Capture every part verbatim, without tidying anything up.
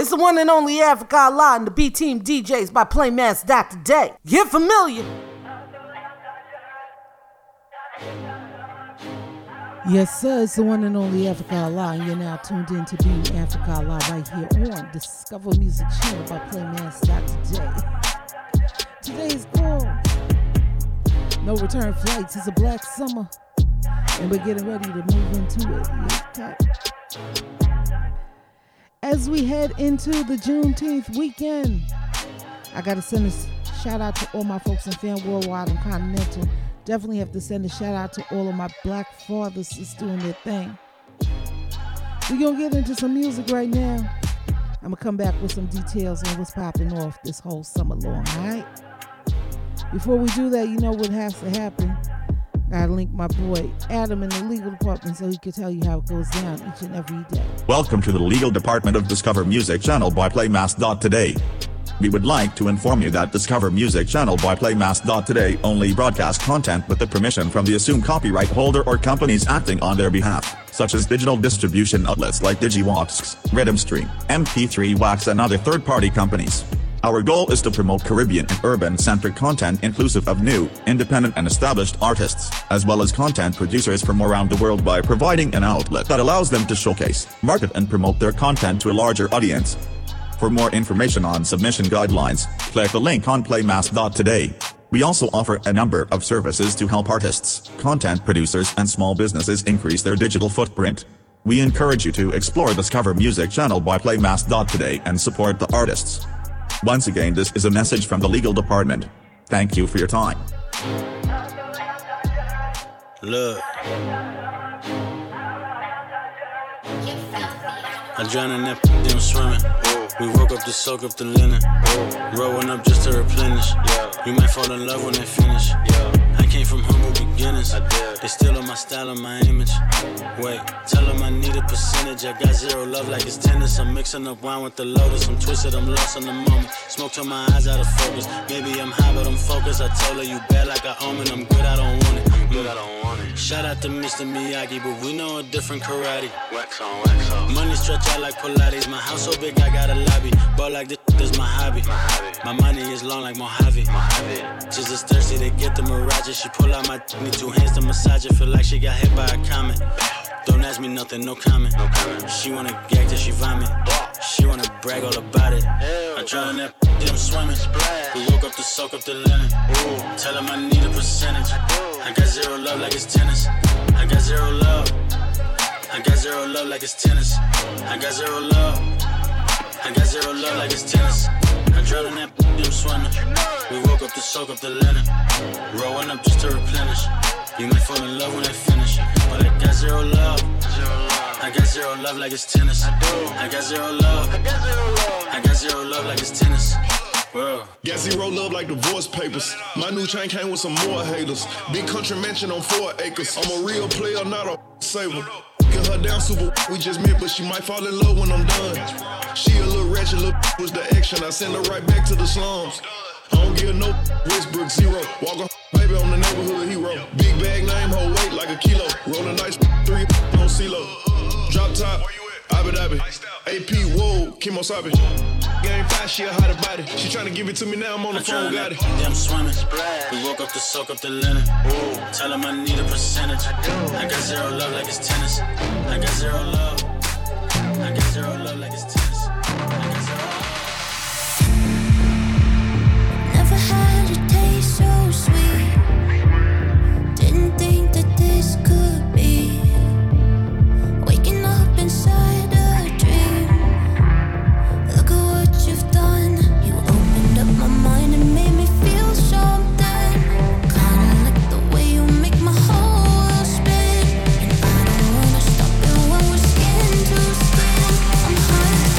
It's the one and only Africa Allah and the B-Team D Js by Playmaster Doctor Day. Get familiar. Yes, sir, it's the one and only Africa Allah, and you're now tuned in to being Africa Allah right here on Discover Music Channel by Playmaster Doctor Day. Today's call, no return flights. It's a black summer, and we're getting ready to move into it. Okay. As we head into the Juneteenth weekend, I got to send a shout out to all my folks in Fan Worldwide and Continental. Definitely have to send a shout out to all of my black fathers that's doing their thing. We're going to get into some music right now. I'm going to come back with some details on what's popping off this whole summer long, all right? Before we do that, you know what has to happen. Gotta link my boy Adam in the legal department so he can tell you how it goes down each and every day. Welcome to the legal department of Discover Music Channel by Playmaster Today. We would like to inform you that Discover Music Channel by Playmaster Today only broadcast content with the permission from the assumed copyright holder or companies acting on their behalf, such as digital distribution outlets like DigiWax, Rhythmstream, M P three Wax and other third-party companies. Our goal is to promote Caribbean and urban-centric content inclusive of new, independent and established artists, as well as content producers from around the world by providing an outlet that allows them to showcase, market and promote their content to a larger audience. For more information on submission guidelines, click the link on Playmaster Today. We also offer a number of services to help artists, content producers and small businesses increase their digital footprint. We encourage you to explore Discover Music Channel by Playmaster Today and support the artists. Once again, this is a message from the legal department. Thank you for your time. Look, I drown in that damn swimming. We woke up to soak up the linen. Rolling up just to replenish. You might fall in love when they finish. I came from humble beginnings. They still on my style and my image. Wait, tell them I need a percentage. I got zero love like it's tennis. I'm mixing up wine with the lotus. I'm twisted, I'm lost in the moment. Smoke till my eyes out of focus. Maybe I'm high, but I'm focused. I told her you bad like I own it. I'm good, I don't want it. I'm good, I don't want it. Shout out to Mister Miyagi, but we know a different karate. Wax on, wax on. Money stretch out like Pilates. My house so big, I got a lobby. But like this is my hobby. My hobby. My money is long like Mojave. Mojave. Just as thirsty to get the mirage. She pull out my need two hands to massage it. Feel like she got hit by a comet. Don't ask me nothing, no comment. No comment. She wanna gag till she vomit. She wanna brag all about it. I drown in that damn swimming. We woke up to soak up the linen. Ooh. Tell him I need a percentage. I, I got zero love like it's tennis. I got zero love. I got zero love like it's tennis. I got zero love. I got zero love like it's tennis. I drown in that damn swimming. We woke up to soak up the linen. Rolling up just to replenish. You might fall in love when I finish, but I got zero love. I got zero love like it's tennis. I got zero love. I got zero love like it's tennis. Whoa. Got zero love like divorce papers. My new chain came with some more haters. Big country mansion on four acres. I'm a real player, not a saver. Get her down super, we just met, but she might fall in love when I'm done. She a little ratchet, little was the action. I send her right back to the slums. I don't give no Westbrook zero. Walk a baby on the neighborhood hero. Big bag name, whole weight like a kilo. Rolling nice three on CeeLo. Drop top, Abu Dhabi. A P, whoa, Kimosabi. Game five, she a hotter body. She tryna give it to me now, I'm on the phone, got it. Damn swimming. We woke up to soak up the linen. Ooh. Tell him I need a percentage. I, I got zero love like it's tennis. I got zero love. I got zero love like it's tennis. I got zero love. Never had a taste so sweet. Didn't think that this could be. Waking up inside a dream. Look at what you've done. You opened up my mind and made me feel something. Kinda like the way you make my whole world spin. And I don't wanna stop it when we're skin to skin. I'm high.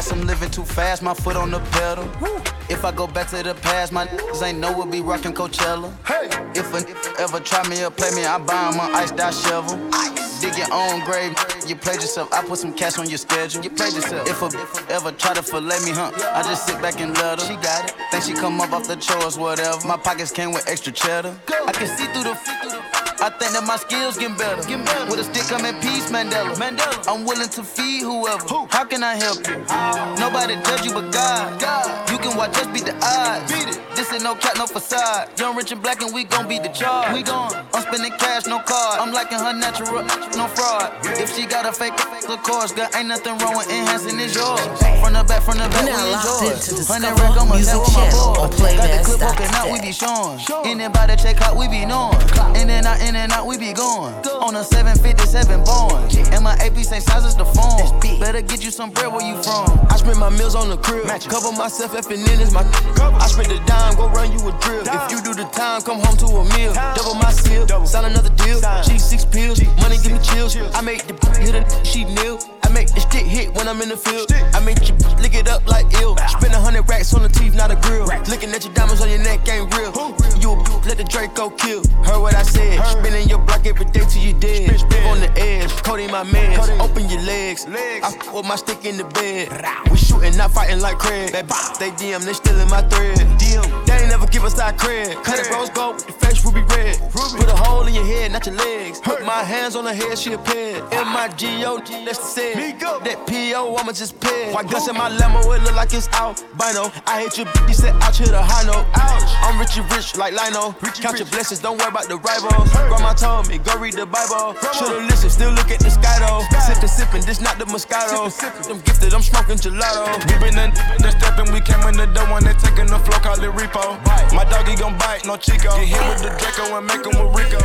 gas, I'm living too fast, my foot on the pedal. If I go back to the past, my niggas ain't know we'll be rockin' Coachella. Hey. If a nigga ever try me or play me, I buy him an iced out shovel. Dig your own grave, you played yourself. I put some cash on your schedule. You played yourself. If a bitch ever try to fillet me, huh? I just sit back and let her. She got it. Think she come up off the chores, whatever. My pockets came with extra cheddar. I can see through the. I think that my skills getting better. Get better. With a stick, I'm in peace, Mandela. Mandela. I'm willing to feed whoever. Who? How can I help you? Oh. Nobody judge you but God. God. You can watch us beat the odds. Beat it. This ain't no cap, no facade. Young, rich, and black, and we gon' beat the charge. We gon' I'm spending cash, no card. I'm liking her natural, no fraud. If she got a fake, of course, girl, ain't nothing wrong with enhancing it's yours. From the back, from the back, we enjoy. Hundred rack, I'ma tell with my boys. Got the clip open out, we be showing. Anybody check out, we be knowing. In and out, in and out, we be going. On a seven fifty-seven Boeing. And my A P same size as the phone. Better get you some bread, where you from? I spend my meals on the crib. Cover myself, F and N is my cover. I spend the dime, go run you a drill. If you do the time, come home to a meal. Double my seal, sign another deal. G six pills, money give me chills. I make the hit a she nil. I make the stick hit when I'm in the field. I make you lick it up like ill. Spend a hundred racks on the teeth, not a grill. Looking at your diamonds on your neck ain't real. You let the Draco kill. Heard what I said. Spinning your block every day till you dead. Live on the edge, Cody my meds. Open your legs. I f with my stick in the bed. We shooting, not fighting like Craig. They D M, they stealing my thread. They ain't never give us our cred. Cut it rose gold with the face ruby red. Put a hole in your head, not your legs. Put my hands on her head, she a ped. M I G O G, that's the said. That P O, I'ma just pay. White guns in my Lambo, it look like it's albino. I hate your bitch, he said ouch, hit a high note. I'm rich and rich like Lino. Count your blessings, don't worry about the rivals. Grandma told me, go read the Bible. Should've listened, still look at the sky though. Sippin', sippin', this not the Moscato. I'm gifted, I'm smoking gelato. We been in the steppin', we came in the door when they taking the flow, call it repo. My doggy gon' bite, no Chico. Get hit with the Draco and make him with Rico.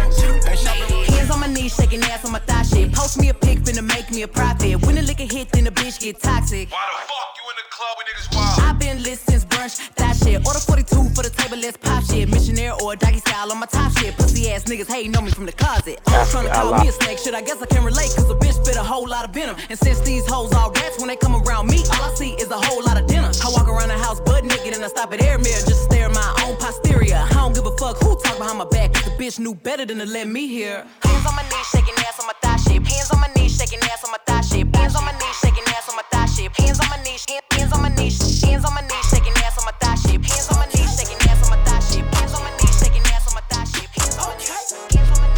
Hands on my knees, shaking ass on my thigh shit. Post me a pic, finna make me a profit. When the liquor hit, then the bitch get toxic. Why the fuck you in the club when niggas wild? I've been lit since brunch, that shit. Order forty-two for the table, let's pop shit. Missionaire or doggy style on my top shit. Pussy ass niggas hating on me from the closet. Always trying to call me a snake, shit, I guess I can relate. Cause a bitch spit a whole lot of venom. And since these hoes all rats, when they come around me, all I see is a whole lot of dinner. I walk around the house butt naked and I stop at air mirror just to stare at my own posterior. I don't give a fuck who talk behind my back, cause the bitch knew better than to let me hear. Hands on my knees, shaking ass on my thigh shit. Hands on my knees, shaking ass on my thigh shit. Hands on my knees, shaking ass on my thigh shit. Hands on my knees, hands on my knees, hands on my knees, shaking ass on my thigh shit. Hands on my knees, shaking ass on my thigh shit. Hands on my knees, shaking ass on my thigh shit. Hands on my knees, hands on my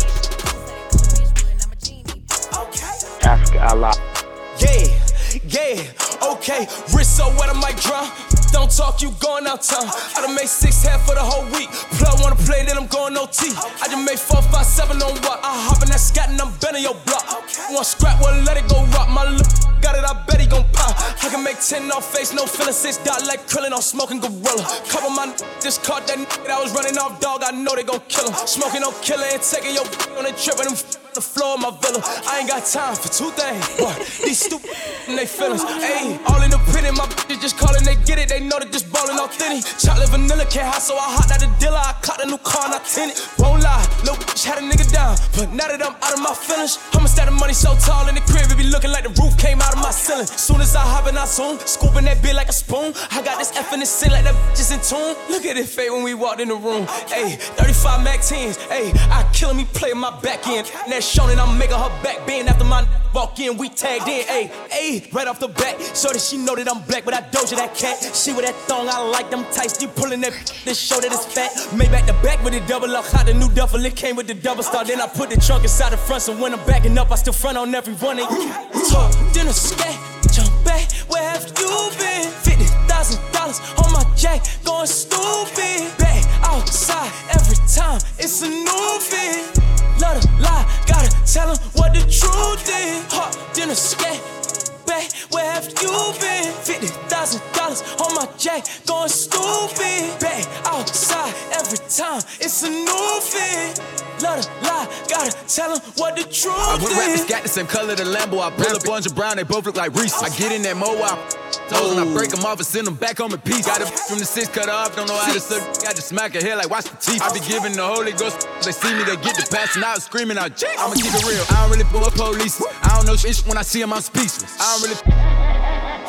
knees. Okay. Africa, I lie. Yeah, yeah, okay. Wrist so wet, I might drown. Don't talk, you going out town. I done made six half for the whole week. Plug wanna play, then I'm going O T. I just made four, five, seven on what? I hop in that scat and I'm bending your block. Want scrap, well let it go rock. My lip got it, I bet he gon' pop. I can make ten off face, no feeling. Six dot like Krillin, I'm smoking gorilla. Couple my n- just caught that n- that was running off dog. I know they gon' kill him. Smoking no killer and taking your on the trip and them f- the floor of my villa. I ain't got time for two things. What? These stupid and they feelings. Ayy, all independent, my bitches just callin', they get it. They know they just ballin' authentic. Chocolate vanilla can't hide, so I hot out the dealer. I caught a new car and I tint it. Won't lie, little bitch had a nigga down. But now that I'm out of my feelings, I'ma stack the money so tall in the crib, it be looking like the roof came out of my ceiling. Soon as I hop in, I zoom, scooping that bitch like a spoon. I got this F in the sin like that bitch is in tune. Look at it fade when we walked in the room. Ayy, thirty-five Mac tens. Ayy, I killin' me playing my back end. And that's showing I'm making her back bend after my walk in. We tagged in. Ayy, ayy, right off the bat, so that she know that I'm black, but I doja that cat. She with that thong, I like them tights. You pulling that this show that it's fat. Made back to back with the double up. Hot the new duffel, it came with the double star. Then I put the trunk inside the front, so when I'm backing up, I still front on every one of you. Talk, then a scat, jump back. Where have you been? Fifty thousand dollars on my jack, going stupid. Back outside every time, it's a new fit. Let her lie, gotta tell him what the truth is. Hot dinner scat, back, where have you been? Fifty thousand dollars on my jack, going stupid. Back outside every time, it's a new fit. Let her lie, gotta tell him what the truth I is. went rappers got the same color, the Lambo. I pull a bunch of brown, they both look like Reese. I get in that mo toes and I break them off and send them back on a piece. Got it from the six cut off, don't know how to suck. Got to smack her head like watch the teeth. I be giving the Holy Ghost. They see me, they get the passing out, screaming out, Jake. I'ma keep it real. I don't really pull up police. I don't know shit when I see them, I'm speechless. I don't really. I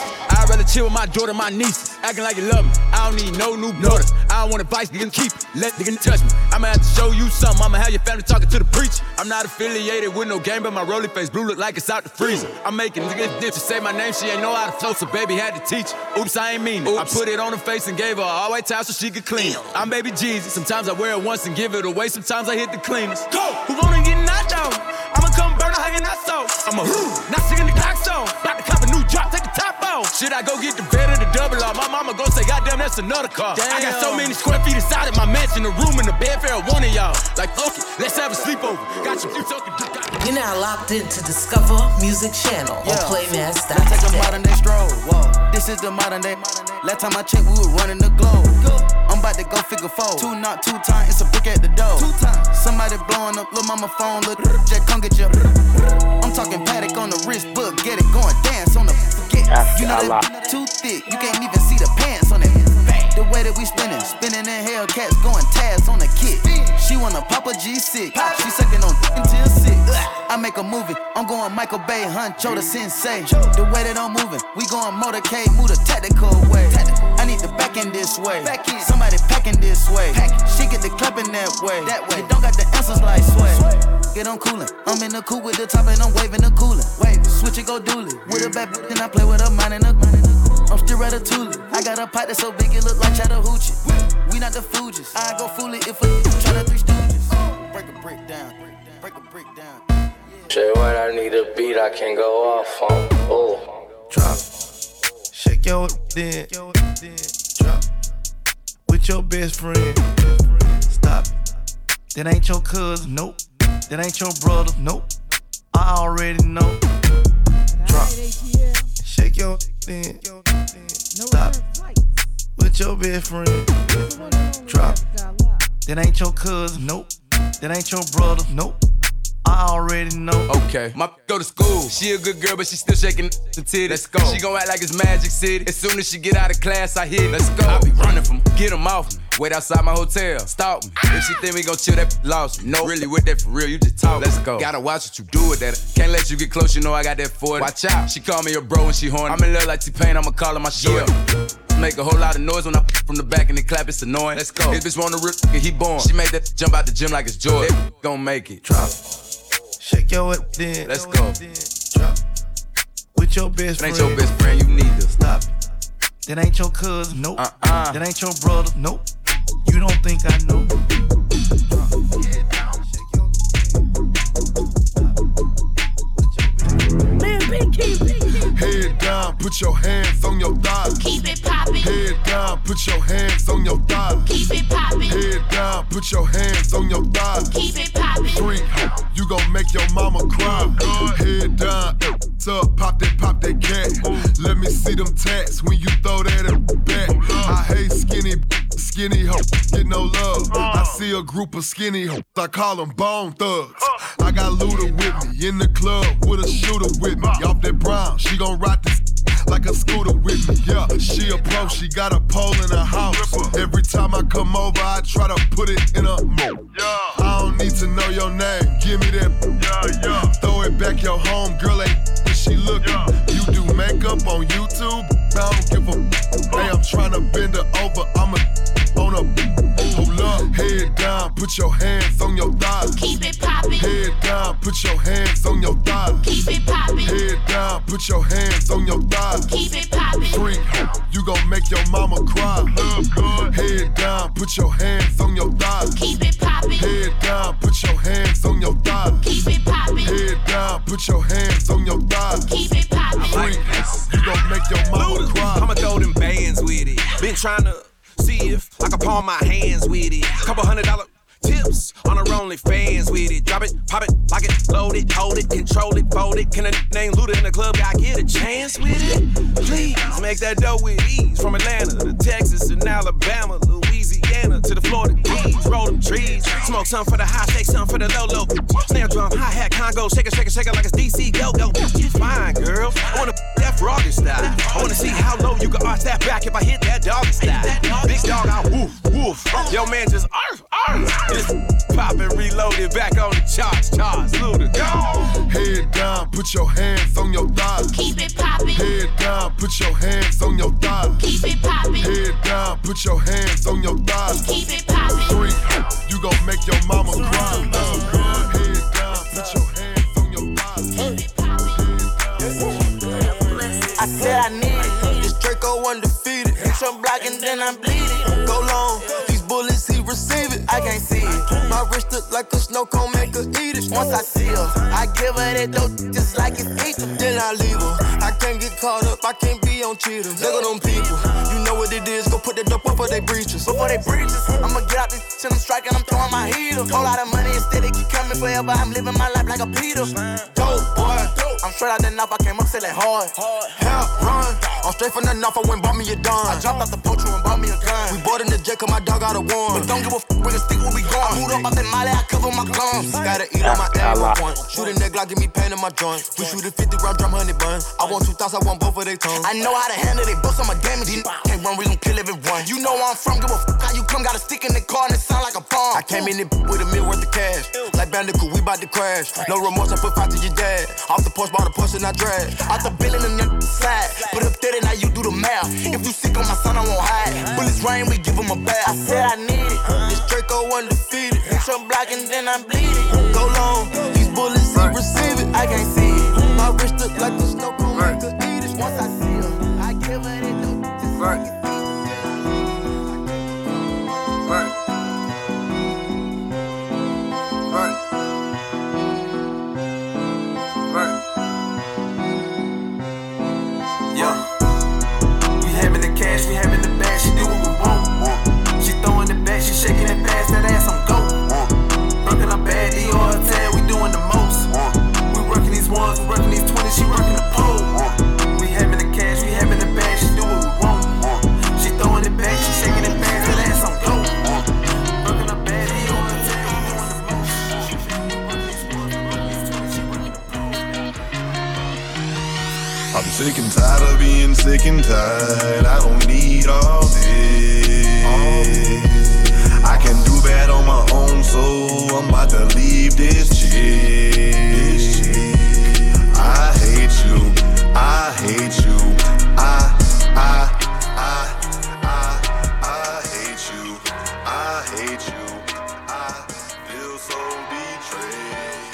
rather chill with my daughter, my nieces. Acting like you love me. I don't need no new daughters. I don't want advice, nigga, keep it. Let nigga touch me. I'ma have to show you something. I'ma have your family talking to the preacher. I'm not affiliated with no game, but my rolling face blue look like it's out the freezer. I'm making niggas dip to say my name, she ain't know how to flow, so baby had to teach her. Oops, I ain't mean it. Oops. I put it on her face and gave her all white towel so she could clean it. I'm baby Jesus. Sometimes I wear it once and give it away. Sometimes I hit the cleaners. Go! Who wanna get knocked out? I'ma come burn her hanging out so. I'm a who? Not singing the clock song. About to cop a new drop, take the top off. Should I go get the bed or the double R? My mama gon' say, goddamn, that's another car. Damn. I got so many square feet inside of my mansion, the room and the bed for one of y'all. Like, fuck it, let's have a sleepover. Got you, you talking. You're now locked into Discover Music Channel yeah. on Playmass dot Let's take a modern day stroll. Whoa. This is the modern day. Last time I checked, we were running the globe. I'm about to go figure four. Two not two times, it's a brick at the door. Two times. Somebody blowing up, little mama phone, little Jack, come get your. I'm talking paddock on the wrist, book, get it going, dance on the forget. You know that too thick, you can't even see the pants on it. The way that we spinning, spinning in Hellcats, going tabs on the kit. She wanna pop a G six, she sucking on until six. I make a movie, I'm going Michael Bay, Huncho the Sensei. The way that I'm moving, we going motorcade, move the tactical way. I need the back end this way, somebody packing this way. She get the clapping that way, you don't got the answers like sway. Get on coolin', I'm in the coupe with the top and I'm waving the coolin'. Wave, switch it, go dooley. With a bad bitch and I play with a mine and a I'm still ratatouille. I got a pot that's so big it look like Chattahoochee. We not the Fugees. I go fool it if a try to three stooges. Break a brick down, break a brick down. Say what I need a beat, I can go off on. Oh, drop, shake your then, drop with your best friend. Stop. That ain't your cousin, nope. That ain't your brother, nope. I already know. Drop, shake your then. Stop with your best friend. Drop. That ain't your cousin, nope. That ain't your brother, nope. I already know. Okay, my go to school. She a good girl, but she still shaking the titties. Let's go. She gon' act like it's Magic City. As soon as she get out of class, I hit. Let's go. I be running from get them off me. Wait outside my hotel, stalk me. If she think we gon' chill, that lost me. No, really with that for real, you just talk. Let's go. Gotta watch what you do with that. Can't let you get close, you know I got that for it. Watch out. She call me a bro when she horny. I'm in love like T-Pain, I'ma call her my shit. Make a whole lot of noise when I from the back and they clap, it's annoying. Let's go. This bitch wanna rip, he born. She made that jump out the gym like it's joy. They gon' make it. Drop. Shake your head then. Let's go. Drop. With your best friend. That ain't your best friend, you need to stop. That ain't your cousin, nope. Uh-uh. That ain't your brother, nope. You don't think I know. Head down, put your hands on your thighs. Keep it poppin'. Head down, put your hands on your thighs. Keep it poppin'. Head down, put your hands on your thighs. Keep it poppin'. Three, you gon' make your mama cry. Head down, up, pop that, pop that cat. Let me see them tats when you throw that at back. I hate skinny, skinny hoes, get no love. I see a group of skinny hoes, I call them bone thugs. I got Luda with me, in the club with a shooter with me. Off that brown, she gon' ride this like a scooter with me, yeah. She a pro, she got a pole in her house. Every time I come over, I try to put it in a mo. I don't need to know your name, give me that. Yeah, yeah. Throw it back your home, girl ain't she looking. You do makeup on YouTube, I don't give a. Hey, I'm tryna bend her over, I'm a on a. Hold up, head down, put your hands on your thighs. Keep it poppin'. Head down, put your hands on your thighs. Keep it poppin'. Head down, put your hands on your thighs. Keep it poppin'. Three, you gon' make your mama cry. Head down, put your hands on your thighs. Keep it poppin'. Head down, put your hands on your thighs. Keep it poppin'. Head down, put your hands on your thighs. Keep it poppin'. Three, you gon' make your mama cry. I'ma throw them bands with it. Been tryna see if I can palm my hands with it. Couple hundred dollar tips on her only fans with it. Drop it, pop it, lock it, load it, hold it, control it, fold it. Can a name Luda in the club guy get a chance with it? Please make that dough with ease. From Atlanta to Texas and Alabama, Louisiana to the Florida Keys. Roll them trees, smoke some for the high, shake some for the low low. Snare drum, hi hat, Congo, shake it, shake it, shake it like it's D C. Go go, she's fine, girl. I wanna that froggy style. I wanna see how low you can arch that back if I hit that doggy style. Big dog, I woof, woof. Yo, man, just arf, arf. Just poppin', reloaded, back on the charts, charts. Luda, go. Head down, put your hands on your thighs. Keep it poppin'. Head down, put your hands on your thighs. Keep it poppin'. Head down, put your hands on your thighs. Keep it poppin'. Three, you gon' make your mama cry. Head down, put your hands on your thighs. I said I need it. This Draco undefeated. Hit your block and then I'm bleeding. Go long. These bullets, he receive it. I can't see it. My wrist look like a snow cone, make her eat it. Once I see her, I give her that dope just like it's ether. Then I leave her. I can't get caught up, I can't be on cheaters. Look at them people. You know what it is. Go put that dope before they breaches. Before they breaches, I'ma get out this shit, I'm striking, I'm throwing my heater. Whole lot of money instead, it keep coming forever. I'm living my life like a Peter. Dope, boy. I'm straight out the knife, I came up selling hard. Help, run. I'm straight from the knife, I went bought me a dime. I dropped out the poacher and bought me a gun. We bought in the jet, cause my dog got a one. But don't give a f with a stick where we going. I moved up out that molly, I cover my gums. Gotta eat on my arrow point. Shooting that Glock, give me pain in my joint. We shoot a fifty round drum, honey bun. I want two thoughts, I want both of their tongues. I know how to handle they books, I'm a damage. Can't run, we gon' kill everyone. You know where I'm from, give a f how you come. Got a stick in the car and it sound like a bomb. I came in it with a meal worth of cash. Like Bandicoot, we bout to crash. No remorse, I put five to your dad. Off the porch, bought a Porsche and I drag. Out the billing and the slide. Put up thirty, now you do the math. If you sick on my son, I won't hide. Bullets rain, we give him a bath. I said I need it. This Draco undefeated. Hit your block and then I'm bleeding. Go long. These bullets, he receive it. I can't see it. My wrist look like a snow cone. I could eat it. Once I see her, I give her that dope. Just like it's right. Right. Right. Yeah. We having the cash, we having the bag. She do what we want. She throwing it back, she shaking that fast, that ass on go. Rockin' our bad D R tag, we doing the most. We working these ones, we working these twenties, she working the pole. We having the cash, we having the bag. She do what we want. She throwing it back, she shaking that fast, that ass on go. Rockin' our bad D R tag, we doing the most. I'm sick and tired of being sick and tired. I don't need all this. I can do bad on my own, so I'm about to leave this chick. I hate you, I hate you, I, I, I, I, I hate you, I hate you, I feel so betrayed.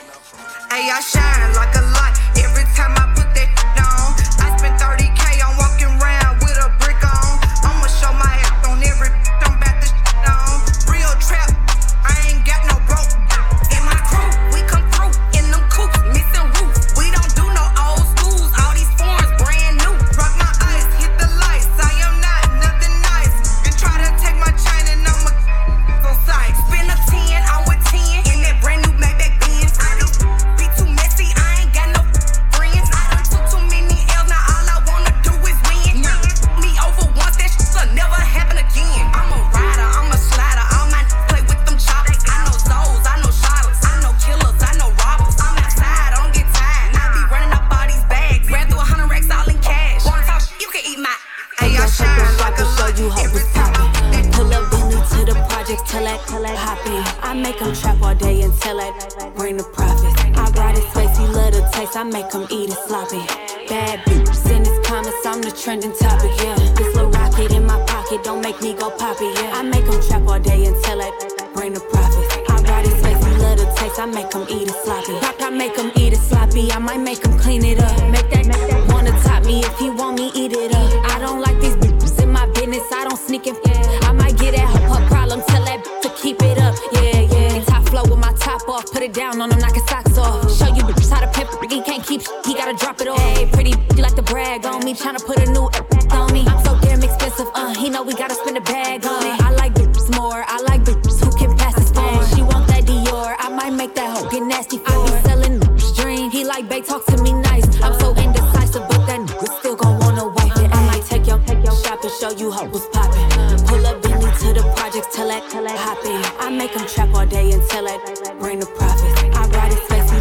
Hey, I shine like a light every time I put that on. I spent thirty K, I'm walking around with a brick on. I'ma show my ass on every I'm about to shit on. Real trap, I ain't got no broke. In my crew, we come through in them coops, missing roofs. We don't do no old schools, all these foreigns brand new. Rock my eyes, hit the lights, I am not nothing nice. You try to take my chain and I'm a on sight. Spin a ten, I'm with ten, in that brand new Maybach Benz. I don't be too messy, I ain't got no friends. I done took too many L's, now all I wanna do is win. Me over once, that shit'll never happen again. I'm a rider, I'm a slider, all my play with them choppers. I know souls, I know shotters, I know killers, I know robbers. I'm outside, I don't get tired. I be running up all these bags, ran through a hundred racks all in cash. Wanna talk shit, you can eat my. Hey, I shine like a light. You hope it's poppin'. Pull up Bentley to the project, tell that, tell that hop in. I make them trap all day until I bring the profits. I ride it spicy, love the taste, I make them eat it sloppy. Bad bitch, in his comments, I'm the trending topic, yeah. This little rocket in my pocket, don't make me go poppy, yeah. I make them trap all day until I bring the profits. I ride it spicy, love the taste, I make them eat it sloppy. Pop, I make them eat it sloppy, I might make them clean it up. Make that, make that wanna top me, if he want me, eat it up. I don't like these bitches in my business, I don't sneak and I might get at her, her problem, tell that bitch to keep it up, yeah, yeah. Top flow with my top off, put it down on him, knock his socks off. Show you bitches how to pimp, he can't keep shit, he gotta drop it off. Hey, pretty bitch, you like to brag on me, tryna put a new on me. I'm so damn expensive, uh, he know we gotta spend a bag on it. I like bitches more, I like bitches who can pass the phone. She want that Dior, I might make that hoe get nasty for I be selling bitches dream, he like bae, talk to me nice. I'm so indecisive, but that nigga still gon' wanna wipe it. I might take your, take your shop and show you how was poppin'. Pull up Bentley to the projects, tell that, tell that hop in. I make them trap all day until I bring the profits. I ride it spicy, love the taste.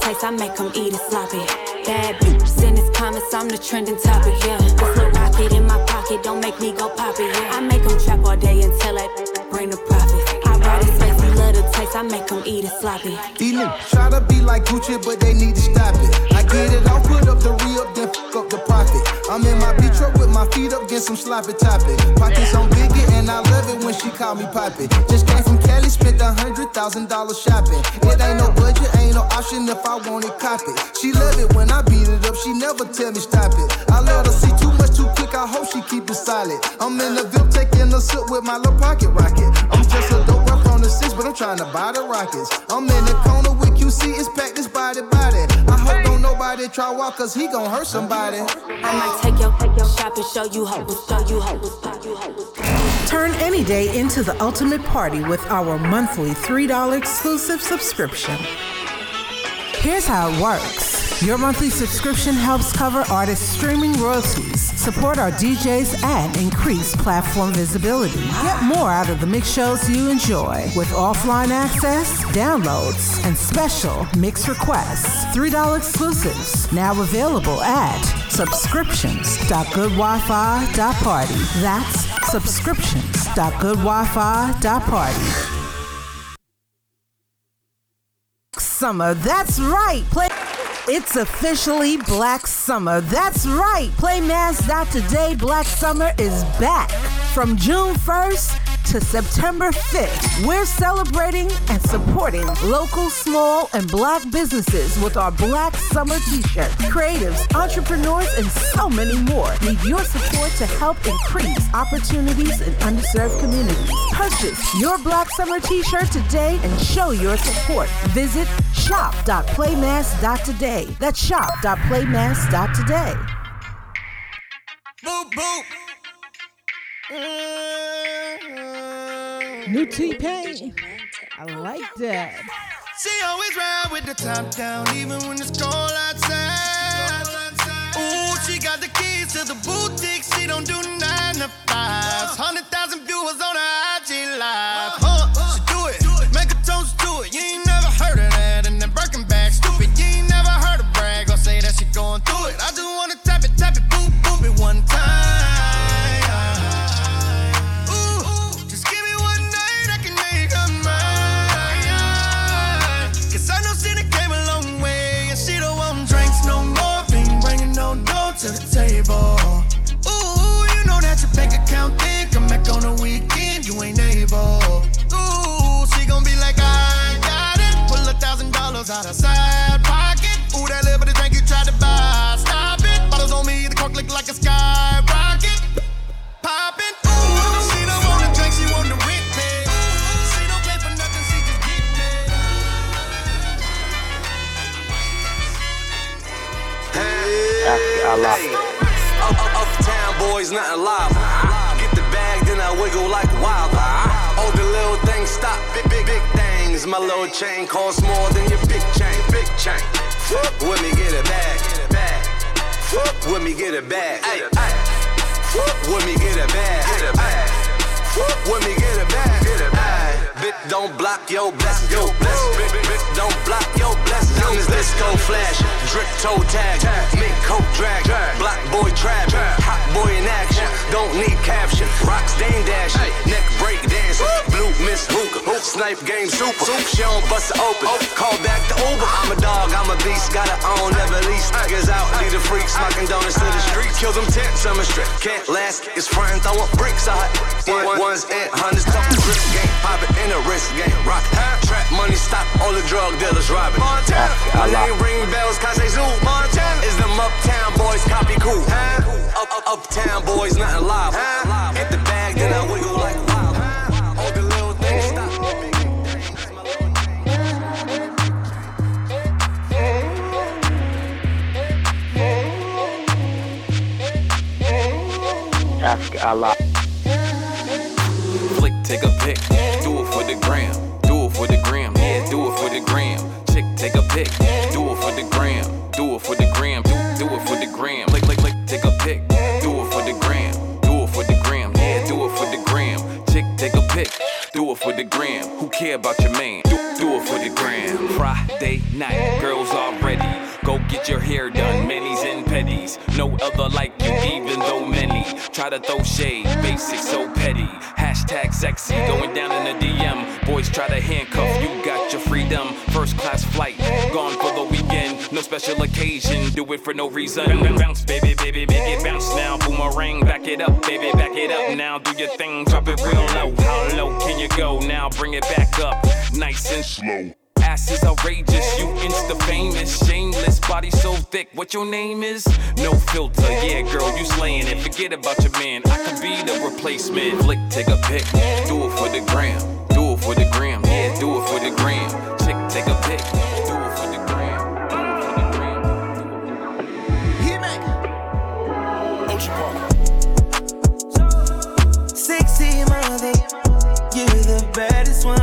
taste, I make them eat it sloppy. Bad bitches in his comments, I'm the trending topic, yeah. This little rocket in my pocket, don't make me go poppy, yeah. I make them trap all day until I bring the profits. I ride it spicy, love the taste, I make them eat it sloppy. These niggas try to be like Gucci, but they need to stop it. I get it, I'll put up the re-up, then fuck up the profit. I'm in my beach truck with my feet up, get some sloppy topping. Pockets on Biggie, and I love it when she call me Poppy. Just came from Cali, spent a hundred thousand dollars shopping. It ain't no budget, ain't no option if I want it, cop it. She love it when I beat it up, she never tell me stop it. I let her see too much too quick, I hope she keep it solid. I'm in the V I P taking a sip with my little pocket rocket. I'm just a dope rap on the six, but I'm trying to buy the rockets. I'm in the corner with Q C, it's packed, this body body. I hope don't nobody try walk, cause he gon' hurt somebody. I might take your, take your shop and show you hoes, show you hoes, show you hoes. Turn any day into the ultimate party with our monthly three dollars exclusive subscription. Here's how it works. Your monthly subscription helps cover artists' streaming royalties, support our D Js, and increase platform visibility. Get more out of the mix shows you enjoy with offline access, downloads, and special mix requests. three dollars exclusives now available at subscriptions dot good wi fi dot party. That's subscriptions dot good wi fi dot party. Summer, that's right. Play. It's officially Black Summer. That's right. Playmass dot today Black Summer is back. From June first to September fifth, we're celebrating and supporting local, small, and black businesses with our Black Summer t-shirts. Creatives, entrepreneurs, and so many more need your support to help increase opportunities in underserved communities. Purchase your Black Summer t-shirt today and show your support. Visit shop dot playmass dot today. That's shop dot playmass dot today. Boop, boop. New T-Pain. I like that. She always ride with the top down, even when it's cold outside. Ooh, she got the keys to the boutique. She don't do nine to fives. Hundred thousand viewers on her I G live. Huh, she do it. Make a toast to it. You ain't never heard of that. And then Birkin bag, stupid. You ain't never heard of brag or say that she going through it. I just wanna tap it, tap it, boop, boop it one time. To the table. Ooh, you know that your bank account think come back on the weekend, you ain't able. Ooh, she gon' be like, I got it. Pull a thousand dollars out of side pocket. Ooh, that little bit of drink you tried to buy, stop it. Bottles on me, the cork look like a skyrocket. Poppin', ooh, she don't wanna drink, she want the rent paid. She don't play for nothing, she just get paid. I love it. Up, up, uptown boys, nothing live. Get the bag, then I wiggle like wild. Oh, the little things stop, big, big, big things. My little chain costs more than your big chain, big chain. With me get a bag, with me get a bag. With me get a bag, with me get a bag. Bit don't block your blessings, yo blessings. Bit, bit, bit don't block your blessings. I'm this disco flash, drip toe tag, mink coat drag, block boy trap, hot boy in action. Don't need caption, rocks dame dash, neck break dance, blue miss hookah, snipe game super. She don't bust it open, call back the Uber. I'm a dog, I'm a beast, gotta own, never lease. Niggas out, lead the freaks, knocking donuts to the streets. Kill them tents, I'm a strip, can't last. It's frying, throwing bricks out. One, ones and hundreds, couple grip game, pop it in a wrist game, rock. Trap money, stop all the drug dealers robbing. Montana, my name ring bells, cause they zoo. Montana is them uptown boys, copy cool. Up, up, uptown boys, nothing live. Hit the bag, then I wiggle like wild. All the little things stop. Ask a lot. Flick, take a pic, do it for the gram, do it for the gram, yeah, do it for the gram. Chick, take a pic, do it for the gram, do it for the gram, do, do it for the gram. Click, click, click, take a pic, do it for the gram, do it for the gram, yeah, do it for the gram. Chick, take a pic, do it for the gram. Who care about your man? Do, do it for the gram. Friday night, girls all ready. Go get your hair done, manis and petties. No other like you, even though many try to throw shade, basic so petty. Hashtag sexy, going down in the D M. Boys try to handcuff, you got your freedom. First class flight, gone for the weekend. No special occasion, do it for no reason. Bounce, baby, baby, make it bounce now. Boomerang, back it up, baby, back it up now. Do your thing, drop it real low. How low can you go? Now bring it back up, nice and slow. Ass is outrageous, you insta famous, shameless, body so thick, what your name is? No filter, yeah girl, you slaying it, forget about your man, I could be the replacement. Flick, take a pic, do it for the gram, do it for the gram, yeah, do it for the gram. Chick, take a pic, do it for the gram, do it for the gram. Hit me. Ocean Park. Sexy mother, you're the baddest one.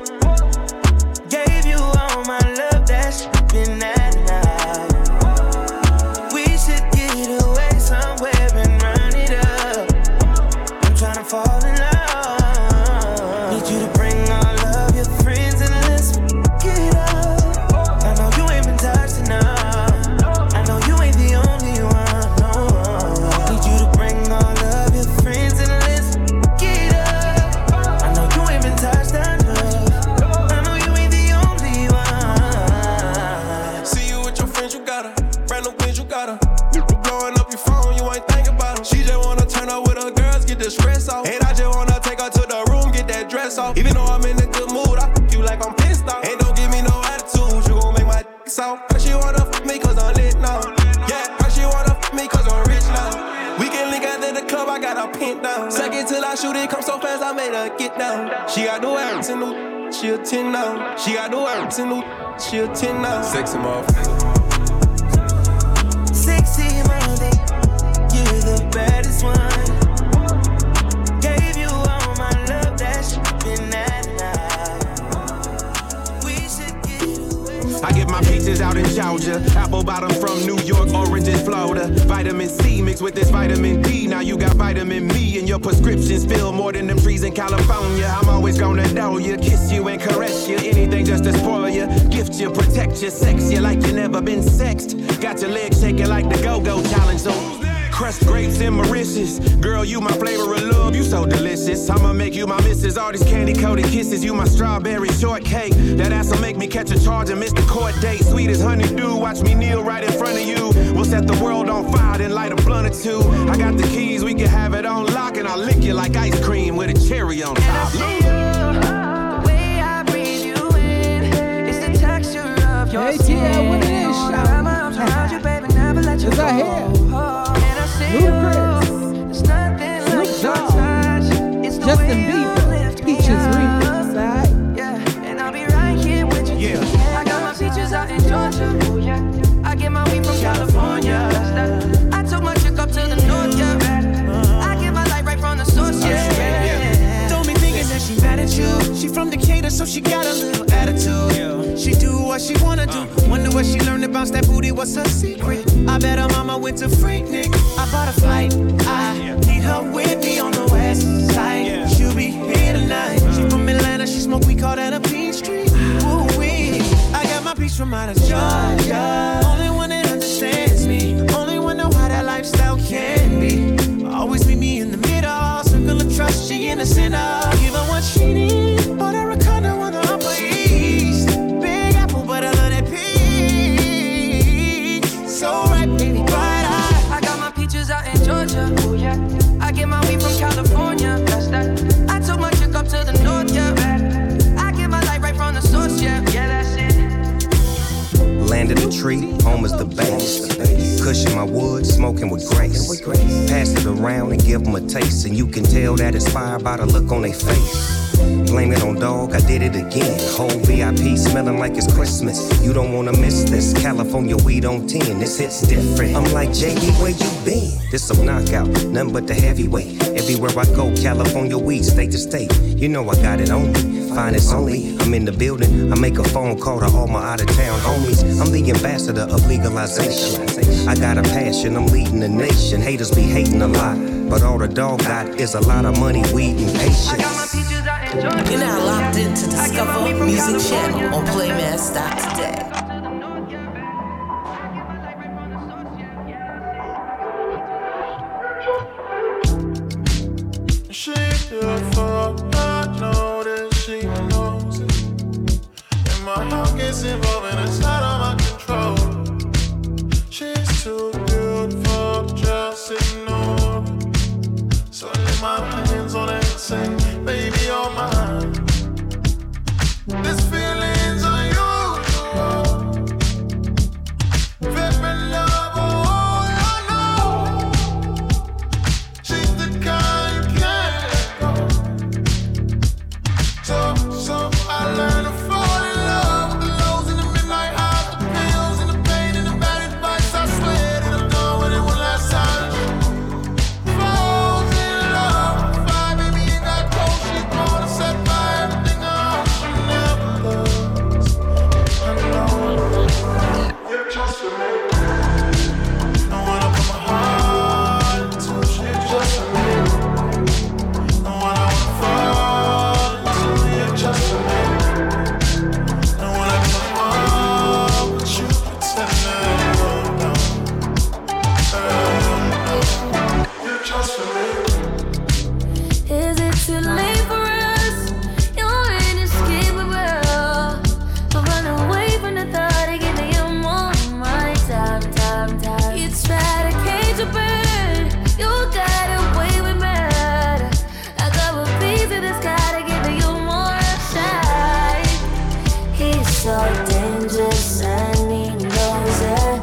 Even though I'm in a good mood, I f*** you like I'm pissed off. And don't give me no attitude, you gon' make my d*** soft. Her she wanna f*** me cause I'm lit now. Yeah, her she wanna f*** me cause I'm rich now. We can link after the club, I got her pinned down. Second till I shoot it, come so fast, I made her get down. She got the ass in the she a ten now. She got the ass in the she a ten now. Sexy motherfucker. Sexy mother, you're the baddest one. I get my peaches out in Georgia, apple bottom from New York, oranges Florida. Vitamin C mixed with this vitamin D. Now you got vitamin me and your prescriptions fill more than them trees in California. I'm always gonna know you, kiss you and caress you. Anything just to spoil you, gift you, protect you, sex you like you never been sexed. Got your legs shaking like the Go-Go Challenge. So crushed grapes and Mauritius. Girl, you my flavor of love, you so delicious. I'ma make you my missus, all these candy-coated kisses. You my strawberry shortcake. That ass'll make me catch a charge and miss the court date. Sweet as honeydew, watch me kneel right in front of you. We'll set the world on fire, then light a blunt or two. I got the keys, we can have it on lock. And I'll lick you like ice cream with a cherry on top. The way I breathe you in, it's the texture of your hey, skin. T L, what it is, Wrap my arms around you, baby, never let you Is go. that here? Ludacris, like touch. Justin Bieber, Peaches Remix, yeah, and I'll be right here with you. Yeah. I got my peaches out in Georgia. Oh, yeah. I get my weed from California. I took my chick up to the north, yeah. I get my light right from the source, yeah. yeah. Don't be thinking that she mad at you. She from Decatur, so she got a little attitude. She do what she wanna do. Wonder what she learned to bounce that booty. What's her secret? I bet her mama went to Freaknik. I bought a flight. I need her with me on the west side. She'll be here tonight. She from Atlanta. She smoke. We call that a Peachtree. Ooh wee. I got my peach from out of Georgia. Only one that understands me. Only one know how that lifestyle can be. Always meet me in the middle. Circle of trust. She in the center. Give her what she needs. Bought her a condo on the Upper East. Big Apple, but I love that peach. So right, baby, bright eye. I got my peaches out in Georgia. Oh yeah. I get my weed from California. That's that. I took my chick up to the north, yeah. I get my light right from the source, yeah. Yeah, that's it. Land in the tree, home is the base. Cushion my wood, smoking with grace. Pass it around and give them a taste, and you can tell that it's fire by the look on their face. Blame it on dog, I did it again. Whole V I P smelling like it's Christmas. You don't wanna miss this. California weed on ten, this hits different. I'm like, J B, where you been? This some knockout, nothing but the heavyweight. Everywhere I go, California weed, state to state. You know I got it on me, finest only. I'm in the building, I make a phone call to all my out of town homies. I'm the ambassador of legalization. I got a passion, I'm leading the nation. Haters be hating a lot, but all the dog got is a lot of money, weed, and patience. I got my peaches out in You're now locked into Discover Music Channel on Playmass dot today. She beautiful, I know that she knows it. And my heart gets involved and it's out of my control. She's too beautiful, just ignore it. So I lay my hands on it and say, baby, you're mine. This feeling's unusual. Very love, oh, I know. She's the kind you can't let go. So, so I learned to fall in love with the lows and the midnight highs, the pills and the pain and the bad advice. I swear that I'm done with it one last time. Falls in love, fire, baby, ain't got cold. She's gonna set fire everything up. She never loves. I know you're just for me. I wanna put my heart into she's just for me. I wanna fall into you're just for me. I wanna put my heart with you, pretending you don't know. You're just for me. Is it too late for us? You're inescapable. But run away from the thought of giving you more of my time, time, time. You try to cage a bird, you got away with murder. I got a piece of this guy to give you more shine. He's so dangerous and he knows it.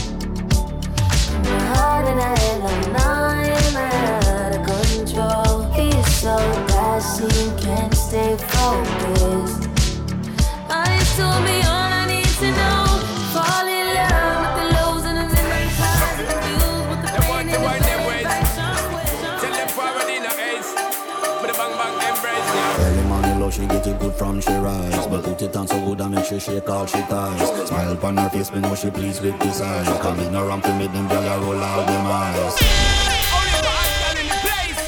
My heart and I am lying out of control. He's so gassy, can't stay focused. Eyes told me all I need to know. Fall in love with the lows and the midnight highs, confused with the pain and the Why them ways? satisfaction. Tell them forward in a ace. But the bang bang embrace now. Early morning low, she get it good from she rise. But put it on so good I make sure she all she ties. Smile upon her face, me know she pleased with this eyes. Coming around to make them girl a roll out them eyes. Only for us in the place.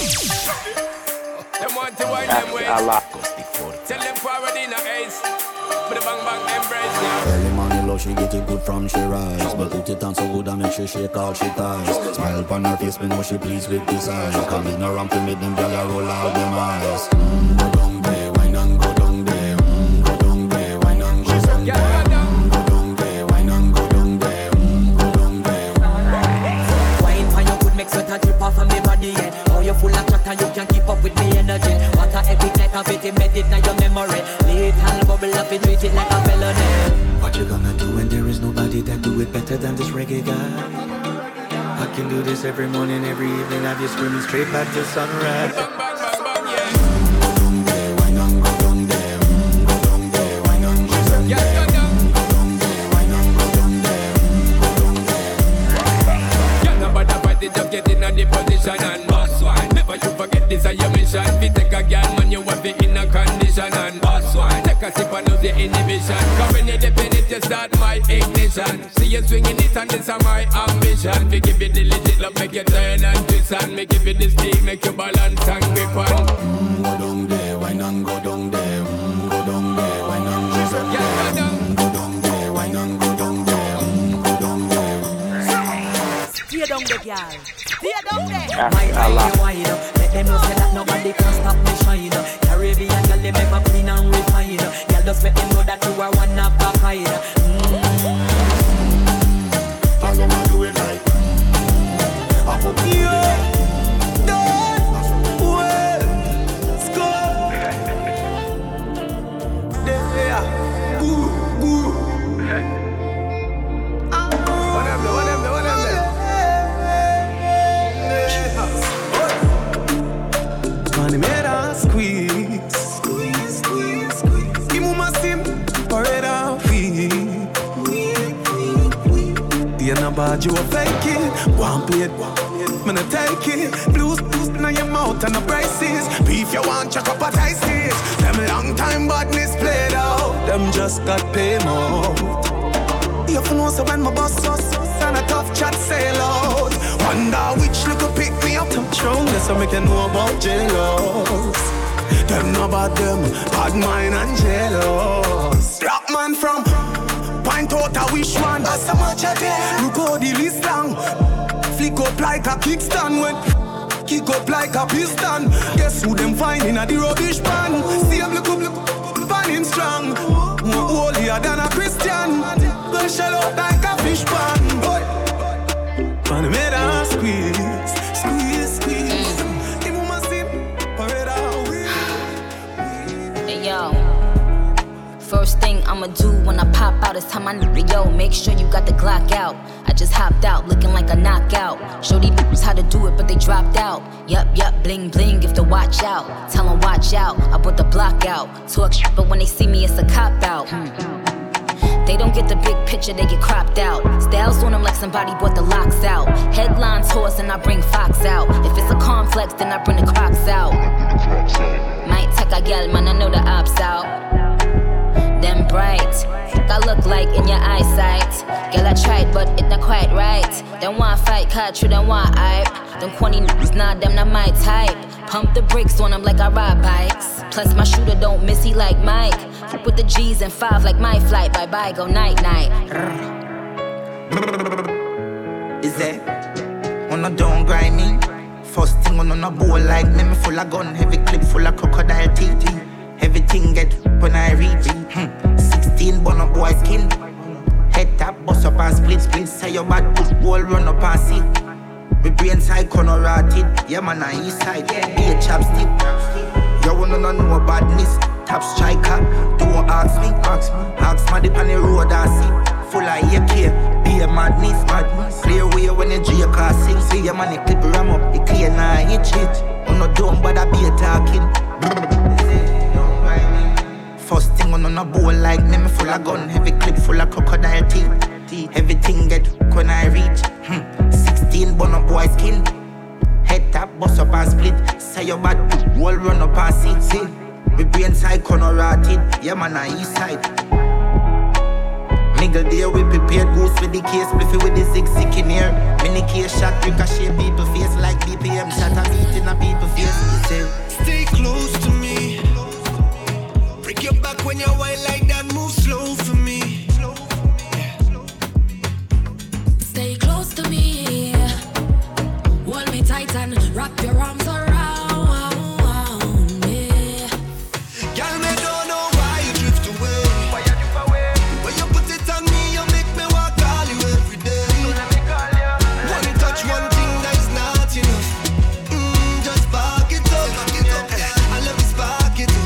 Them want to wind them ways. Tell them forward in a ace. But the bang bang embrace now. Early morning low, she get it good from she rise. But put it on so good I make sure she all she ties. Smile upon her face, me know she pleased with this eyes. Coming around to make them girl a roll out them eyes. Mm, go down there, wine and go down there. Mm, go down there, wine and go down there. Mm, go down there, wine and go down there. Mm, go down there. Wine for your good make sweat a drip off of me body, yeah. Oh, you full of chat and you can keep up with me energy. What a epic night of it embedded in your memory. Little bubble up and treat it like a felony. What you gonna do when there is nobody that do it better than this reggae guy? I can do this every morning, every evening. Have you screaming straight back to sunrise. Bang bang bang bang yeah. Go down there, wine and go down there. Mm, go down there, wine and go down Yeah, there. yeah, yeah. Go down there, wine and go down there. Mm, go down there. Yeah, nobody fight it, just get in on the position and boss one. Never you forget this is your mission. If you take a girl, man, you have it in a condition and boss one. Take a sip and lose the inhibition. Come when you dip in it, you start my ignition. See you swinging it and this is my ambition. We give you the legit love, make you turn and twist and me give you the speed, make you balance and grip on. Mm, go down there, wine and go down there. Mm, go down there, wine and go down there. Mm, go down there, wine and go down there. Mm, go down there. Stay down there, girl. Stay down there. My mind wide up. Let them know say that nobody can stop me shine. Caribbean girl, they make my clean and refine. Girl, just let them know that you are one of a kind. I'm gonna do it like mm, I'm gonna do it. Done. Well, let's go. Yeah. Ooh, ooh. What them do, what them do, what them do? Money made us squeeze. Squeeze, squeeze, squeeze. Give me my sim, pour it out, weed. The number you are faking, one plate, man I take it. Blues, blues in your mouth and the prices. Beef you want, check up at ice this. Them long time badness played out. Them just got paid more. You know so when my boss us and a tough chat sail out. Wonder which little pick me up. Strong, that's what make you know about jealous. Them know about them, bad mind and jealous. Black man from Point out a wish one. That's so much of them. Look how the list long. Flick up like a kickstand when kick up like a piston. Guess who them find in a the rubbish pan? See him look up, look up, pan him strong. More holier than a Christian. Well shell out like a fish pan. Boy, pan made a squeeze, squeeze, squeeze. The woman see parade out. Hey yo. First thing I'ma do when I pop out is tell my nigga, yo, make sure you got the Glock out. I just hopped out looking like a knockout. Show these bitches how to do it, but they dropped out. Yup, yup, bling, bling, if to watch out. Tell them watch out, I put the block out. Talk shit, but when they see me, it's a cop out. Hmm. They don't get the big picture, they get cropped out. Styles on them like somebody bought the locks out. Headlines horse and I bring Fox out. If it's a complex, then I bring the Crocs out. Might take a gal, man, I know the ops out. Them bright, fuck I look like in your eyesight. Girl, I tried, but it not quite right. Them want fight, cut you, them want hype. Them corny niggas, nah, them not my type. Pump the brakes on them like I ride bikes. Plus my shooter don't miss, he like Mike. Fuck with the G's and five like my flight. Bye bye, go night night. Is that on a don't grind me? First thing on a bowl like me, me full of gun, heavy clip full of crocodile teeth. Everything get when I reach it. Hmm. Sixteen bun up boy skin. Head tap, bust up and split, split. Say your bad push wall run up and see. My brain side corner rotted. Yeah man, I east side. Be a chapstick. You wanna know badness. Top striker. Don't ask me, ask me. Ask me dip on the road and see. Full of A K. Be a madness, madness. Clear way when you J car sing. See your man, you clip ram up. You clear now, you cheat. I'm not dumb, but I be a talking. First thing on a bowl like me, me full of gun. Heavy clip full of crocodile teeth. Everything get when I reach. Hmm. Sixteen bun up boy skin. Head tap, bust up and split. Say your bad wall run up and see. See, my brain side corner rotted. Yeah man, I east side. Nigga there we prepared goose with the case. Spliffy with the zig zig in here. Mini case shot, ricochet people face. Like B P M shot a beat in a people face. Say, stay close to me. Break your back when you whine like that, move slow for me. Stay close to me. Hold me tight and wrap your arms around me. Girl, me don't know why you drift away. Why you drift away? When you put it on me, you make me walk call you every day. One touch, one thing that is not enough. Mm, just spark it up. I love you, spark it up.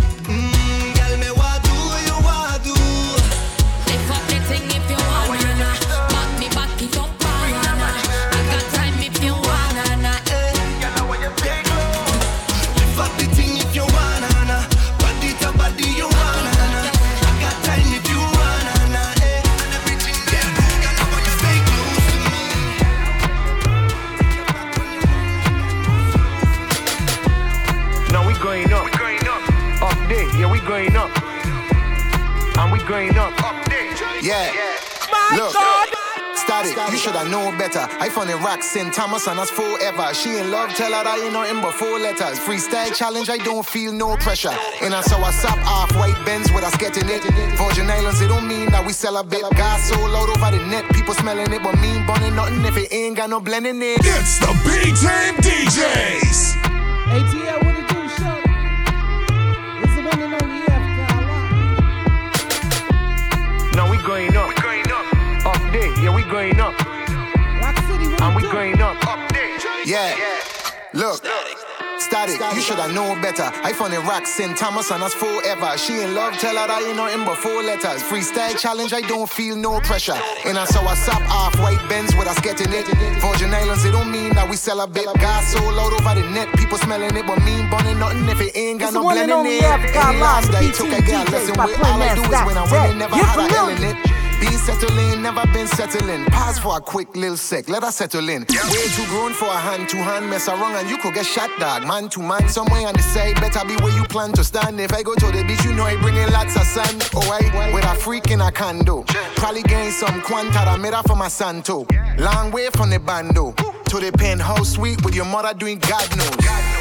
Going up, and we going up. Yeah, my look, God. Static, you should have known better. I found in rocks in Thomas and us forever. She in love, tell her that ain't nothing but four letters. Freestyle challenge, I don't feel no pressure. And I saw a sap off white Benz with us getting it. Virgin Islands, it don't mean that we sell a bit. Gas so loud over the net, people smelling it, but me ain't burning nothing if it ain't got no blending it. It's the big time D Js. A T L, what it do, show? It's the one and only F, No, we going up. We going up. Up there, yeah, we going up. Rock City, what and we do? going up. Up there. Yeah, look. Static, you should have known better. I found in rocks in Thomas and us forever. She in love, tell her that ain't nothing but four letters. Freestyle challenge, I don't feel no pressure. And I saw a sap off white Benz with us getting it. Virgin Islands, it don't mean that we sell a bit. Gas so loud over the net, people smelling it, but me ain't burning nothing if it ain't got no blending it. Any last day took a girl lesson with all I do is when I win it, never had a L in it. Been settling, never been settling. Pause for a quick little sec, let us settle in. Way too grown for a hand-to-hand mess around and you could get shot, dog. Man to man, somewhere on the side, better be where you plan to stand. If I go to the beach, you know I bring in lots of sand. Oh, I, with a freak in a condo. Probably gain some quanta that I made up for my Santo. Long way from the bando to the penthouse suite with your mother doing God knows.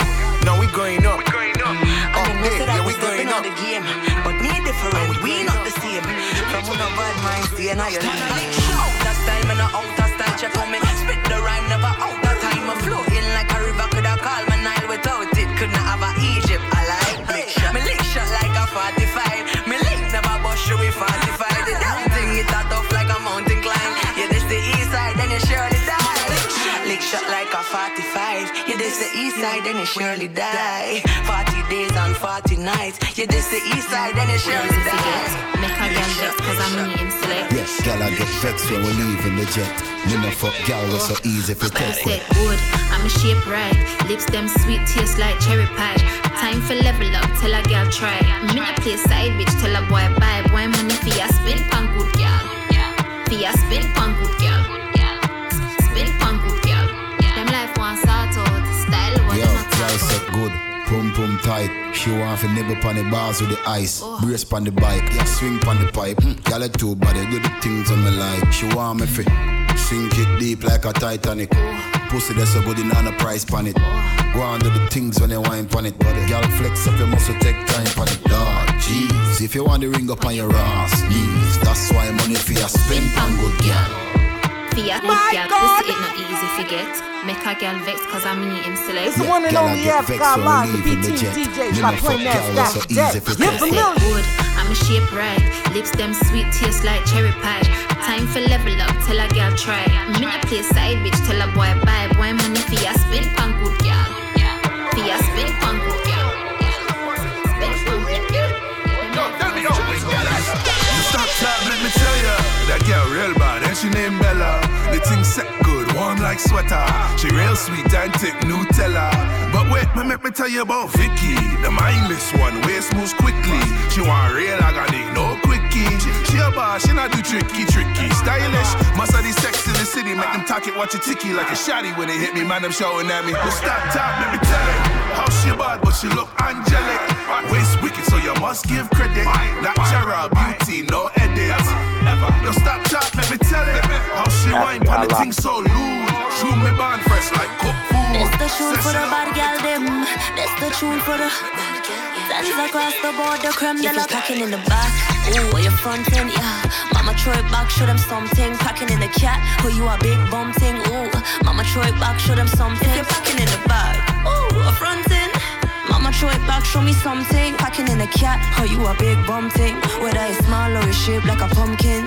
No, we going up. We going up. All I day, said I yeah, we was stepping going on up. the game, but me different. We not the same. From one of bad minds, the and I am out of style, man, out of style. Check on me, spit the rhyme, never out of time. I flow in like a river, could I call my Nile without it? Could not have a Egypt. I like lick shot, me lick shot like a forty-five. Me lick never bust you with forty-five. The damn thing is that tough like a mountain climb. Yeah, this the east side, then you surely die. Lick shot like a forty-five. Yeah, this the east side, then you surely die. Forty days and forty nights. Yeah, this the east side, then you surely die. Make a girl vex cause I'm meeting select. Yes, girl, I get vexed when we leave in the jet. Me no fuck girl, was so easy for test. Said good, I'm a shape right. Lips them sweet, taste like cherry pie. Time for level up, tell a girl try. Me no play side bitch, tell a boy buy. Boy money for ya spin pan good girl. For ya spin pan good girl. Spin pan good girl. Them life one sort out, style one. Yo, girl said good. Pum pum tight, she want to nibble pon the bars with the ice. Oh. Brace pon the bike, yeah, swing pon the pipe. Mm. Girl it too body, do the things on me like. She want me fi sink it deep like a Titanic. Oh. Pussy that's so good, in on a price pon it. Oh. Go on do the things when they wine pon it. Girl flex up your muscle, take time pon it. Lord, jeez, if you want the ring up on your ass, knees. That's why money for your spend pon good girl. For ya good girl, pussy it not easy forget. Make a girl vex cause I'm eating select. It's the one and only Africa Live, the B T D Js like playing that stack dead. You're familiar. Good, I'm a shape right. Lips them sweet, taste like cherry pie. Time for level up, tell a girl try. Me not play side bitch, tell a boy buy. Boy money for ya spin pan good girl. For ya spin pan good girl. Spin pan good girl. Stop that, let me tell ya. That girl real bad, and she named Bella. The thing set good, warm like sweater. She real sweet and thick, Nutella. But wait, me make me tell you about Vicky, the mindless one, waist moves quickly. She want real agony, no quickie. She, she a boss, she not do tricky, tricky. Stylish, must have these sex in the city. Make them talk it, watch it ticky like a shotty. When they hit me, man, them showing at me. But stop top, let me tell it. How she bad, but she look angelic. Waist wicked, so you must give credit. Natural beauty, no edit. No stop top, let me tell it. How she wine, pan the thing so loose. Shoot me band fresh like cooked food. That's the tune for the bad girl them. That's the tune for the dance across the board, the creme de la packing in the back. Ooh, your front end, yeah. Mama throw it back, show them something. Packing in the cat, oh you a big bum thing. Ooh, mama throw it back, show them something. If you're packing in the bag, ooh, a front end. Mama throw it back, show me something. Packing in the cat, oh you a big bum thing. Whether it's small or it's shaped like a pumpkin.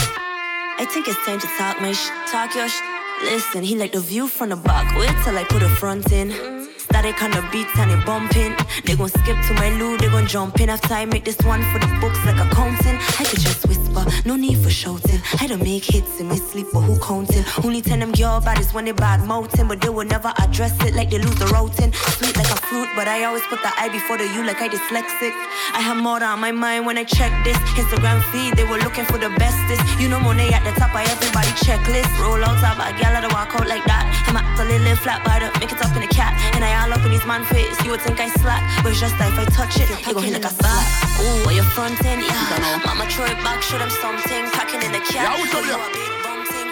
I think it's time to talk my sh, talk your sh. Listen, he like the view from the back. Wait till I put a front in. Static on the beats and it bumping. They gon' skip to my loo, they gon' jump in. After I make this one for the books like accounting. I could just whisper, no need for shouting. I don't make hits in my sleep, but who counting? Only tell them girl bodies when they bad mouthing. But they will never address it like they lose the routing. Sweet like a fruit, but I always put the I before the U like I dyslexic. I have more on my mind when I check this. Instagram feed, they were looking for the bestest. You know Monet at the top of everybody checklist. Roll out top, a girl I walk out like that. I'm a little flat by the, make it up in the cat. And I all up in his man face, you would think I slack. But it's just that if I touch it, it gon' hit like a slap. Ooh, your front end, yeah. Mama throw it back, show them something. Packing in the cat. Yeah, so you a big bum thing,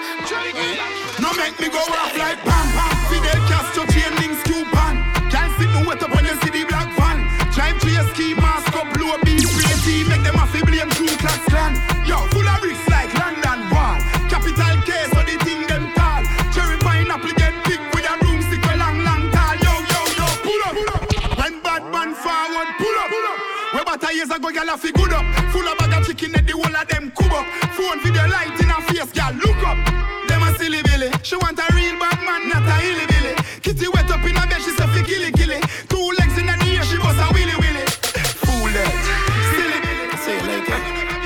ooh. No make me go off like pam pam. Fidel Castro chain links Cuban. Can't sit no wet up when you see the black van. Drive to your ski mask up, blow a beat, pretty. Make them a fi blame true class clan. Yo, full of bricks like London Wall. Capital K, so the thing them tall. Cherry pineapple get big with a broomstick well long, long tall. Yo, yo, yo, pull up, pull up. When bad man forward, pull up, pull up. Where about years ago, girl a fi good up. Full of bag of chicken at the whole of them cub up. Phone video light in her face, girl look up. Them a silly billy. She want a real bad man, not a hilly billy. Kitty wet up in her bed, she say fi killy killy. Two legs in the ear, she bust a willy willy. Fool it, silly billy. Say it like that.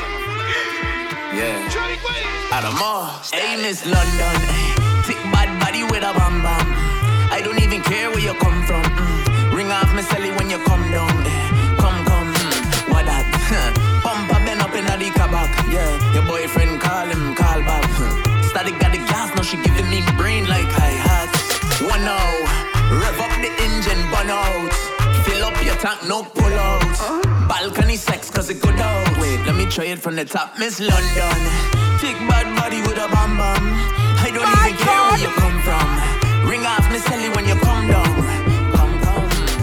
Yeah. Out of Mars. Hey, Miss London, ay. Thick bad body with a bam bam. I don't even care where you come from. Mm. Ring off my celly when you come down. Eh. Come, come, mm. What that? Pump up bend up in the kabak. Yeah, your boyfriend call him, call back. Static got the gas, now she giving me brain like hi-hats. One now, rev up the engine, burn out. Fill up your tank, no pull-outs. Balcony sex, cause it good out. Wait, let me try it from the top, Miss London. Thick bad body with a bam bam. I don't My even God. care where you come from. Ring off Miss Ellie when you come down. Come, come.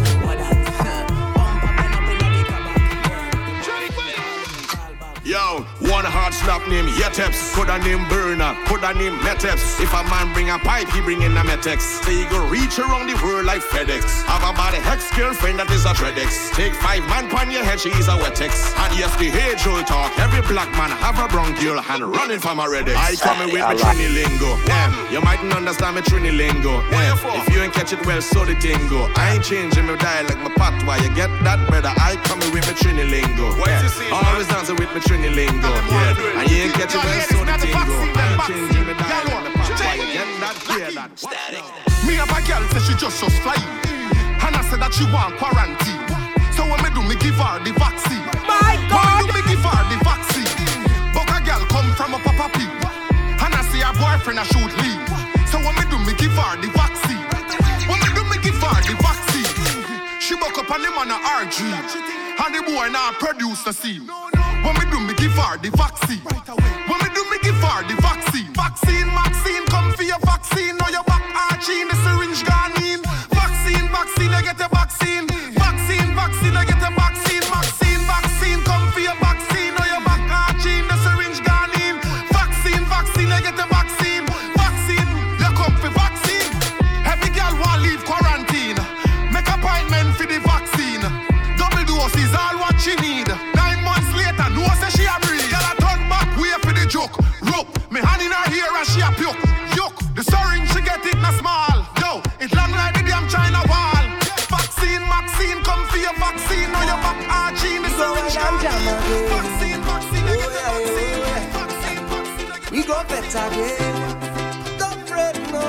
Yo, one hard slap name Yeteps, coulda name Burner, coulda name Meteps. If a man bring a pipe, he bring in a Metex. So you go reach around the world like FedEx. Have a body hex girlfriend that is a Dreadex. Take five man pon your head, she is a Wetex. And yes, the age old talk, every black man have a bronchial and running from a Redex. I coming with my Trini lingo. Damn, you mightn't understand my Trini lingo. Damn, if you ain't catch it well, so the tingo. I ain't changing my dialect, my patois. You get that, brother? I coming with my Trini lingo. Yeah. Always dancing with my Trini lingo. Yeah. And you ain't catch it well, so the tingo. I ain't changing my dialect, my patois. You get that, hear that. Static. Me have a girl say she just just fly, and I said that she want quarantine. So when me do, me give her the vaccine. My God! When me do, me give her the vaccine. But a girl come from a papa pee, and I see her boyfriend a shoot leave. So when me do, me give her the vaccine. When me do, me give her the vaccine. She buck up on him on a R G, and the boy now produce the scene. When me do, me give her the vaccine. When me do, me give her the vaccine. Vaccine, vaccine, come for your vaccine. Now your back arching, the syringe gone in. Vaccine, vaccine, I get a vaccine. Vaccine, vaccine, I get a vaccine. Vaccine, vaccine, come for your vaccine. Now your back arching, the syringe gone in. Vaccine, vaccine, I get a vaccine. Vaccine, you come for vaccine. Every girl want leave quarantine. Make appointment for the vaccine. Double dose is all what she need. Nine months later, no say she a breathe. Girl a turn back, wait for the joke. Rope, me hand in her hair and she a puke. Yuck, the syringe she get it na small. Yo, it long like the damn China wall. Vaccine, vaccine, come for your vaccine. Now your back arching, the syringe gone. Vaccine, vaccine, I get the vaccine. Vaccine, vaccine, I get the vaccine. We go better again. Don't fret, no.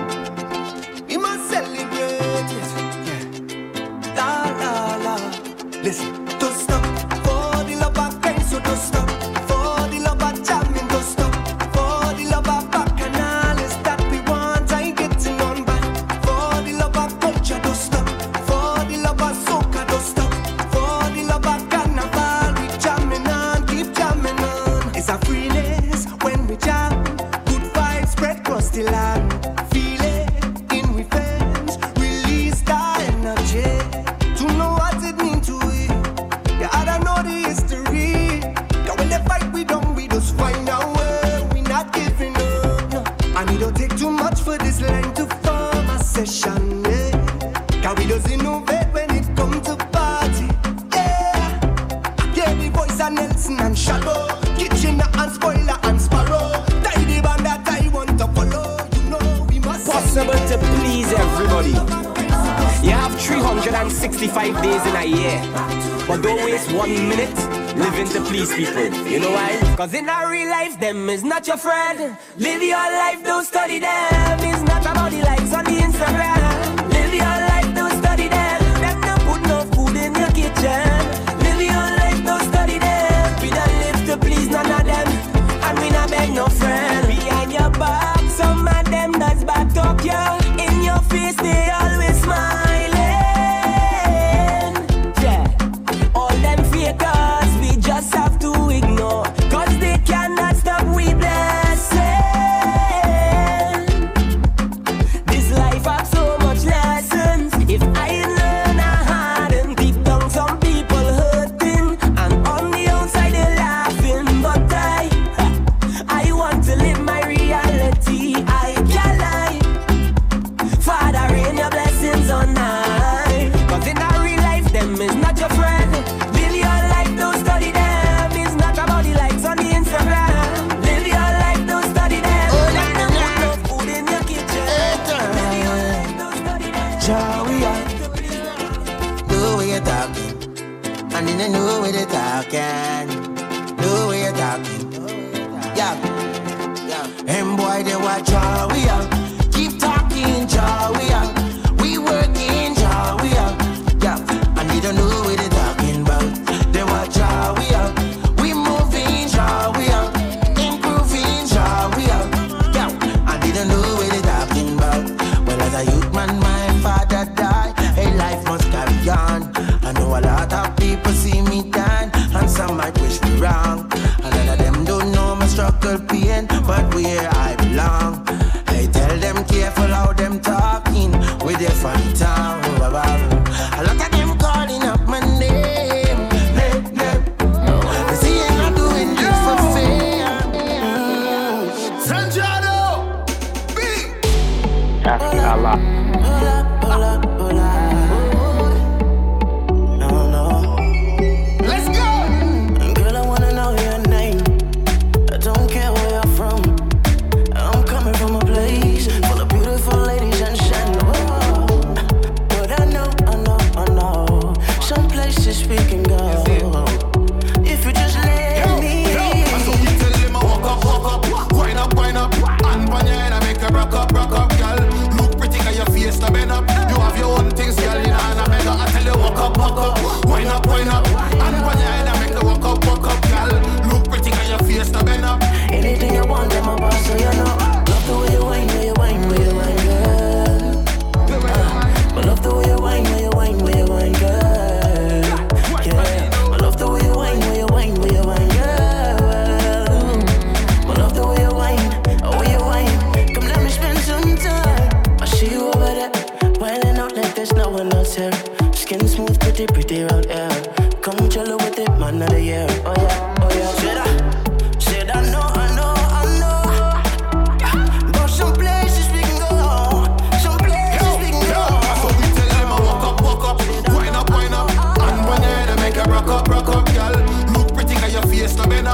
We must celebrate it. Yeah. La la la. Listen, don't stop for the love of Christ, so don't stop for the love of jamming, don't stop for the love of bacchanals that we want. I ain't getting on back for the love of culture, don't stop for the love of soca, don't stop for the love of carnival. We jamming on, keep jamming on. It's a freeness when we jam. Good vibes spread across the land. Feel it in we fans. Release that energy to know what it means to it. Yeah, I don't know the history. Yeah, when they fight, we don't, we just find our way. We not giving up, no. And it don't take too much for this line to form a session, yeah. Cause we just innovate when it come to party, yeah. Yeah, the voice of Nelson and Shadow, Kitchen and Spoiler and Sparrow. Tidy band that I want to follow. You know we must possible to please everybody. You have three hundred sixty-five days in a year, but don't waste one minute living to please people. You know why? Cause in our real life, them is not your friend. Live your life, don't study them. It's not about the likes on the Instagram. Live your life, don't study them. Them don't put no food in your kitchen. Live your life, don't study them. We don't live to please none of them, and we not beg no friend. Behind your back, some of them does back talk ya. In your face, they always smile. Just have to ignore, cause they cannot stop we blessing. This life has so much lessons. If I learn I hadn't, deep down some people hurting, and on the outside they're laughing. But I, I want to live my reality. I can't lie. Father, rain your blessings on high. Cause in our real life, them is not your friend. Live your life, don't study them. And then I know where they're talking. Know where you're talking. Yeah, yeah. And boy, they watch how we are. Keep talking, how we are. We working, how we are. Yeah, and they don't know where they're talking about. They watch how we are. We moving, how we are. Improving, how we are. Yeah, and they don't know where they're talking about. Well, as a youth man, my father died. Hey, life must carry on. I know a lot of people see me down, and some might wish me wrong. A lot of them don't know my struggle pain, but where I belong. Hey, tell them careful how them talking with their funny tongue. A lot of them calling up my name. They see I'm not doing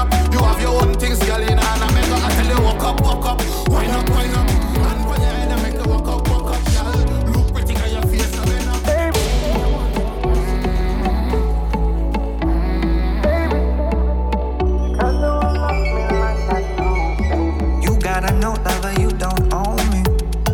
up. You have your own things, girl, in and I make her. I tell you, walk up, walk up, wind up, wind up. And when you're in, I make you walk up, walk up, girl. Look pretty, got your face, now, bend up. You gotta know, lover, you don't own me.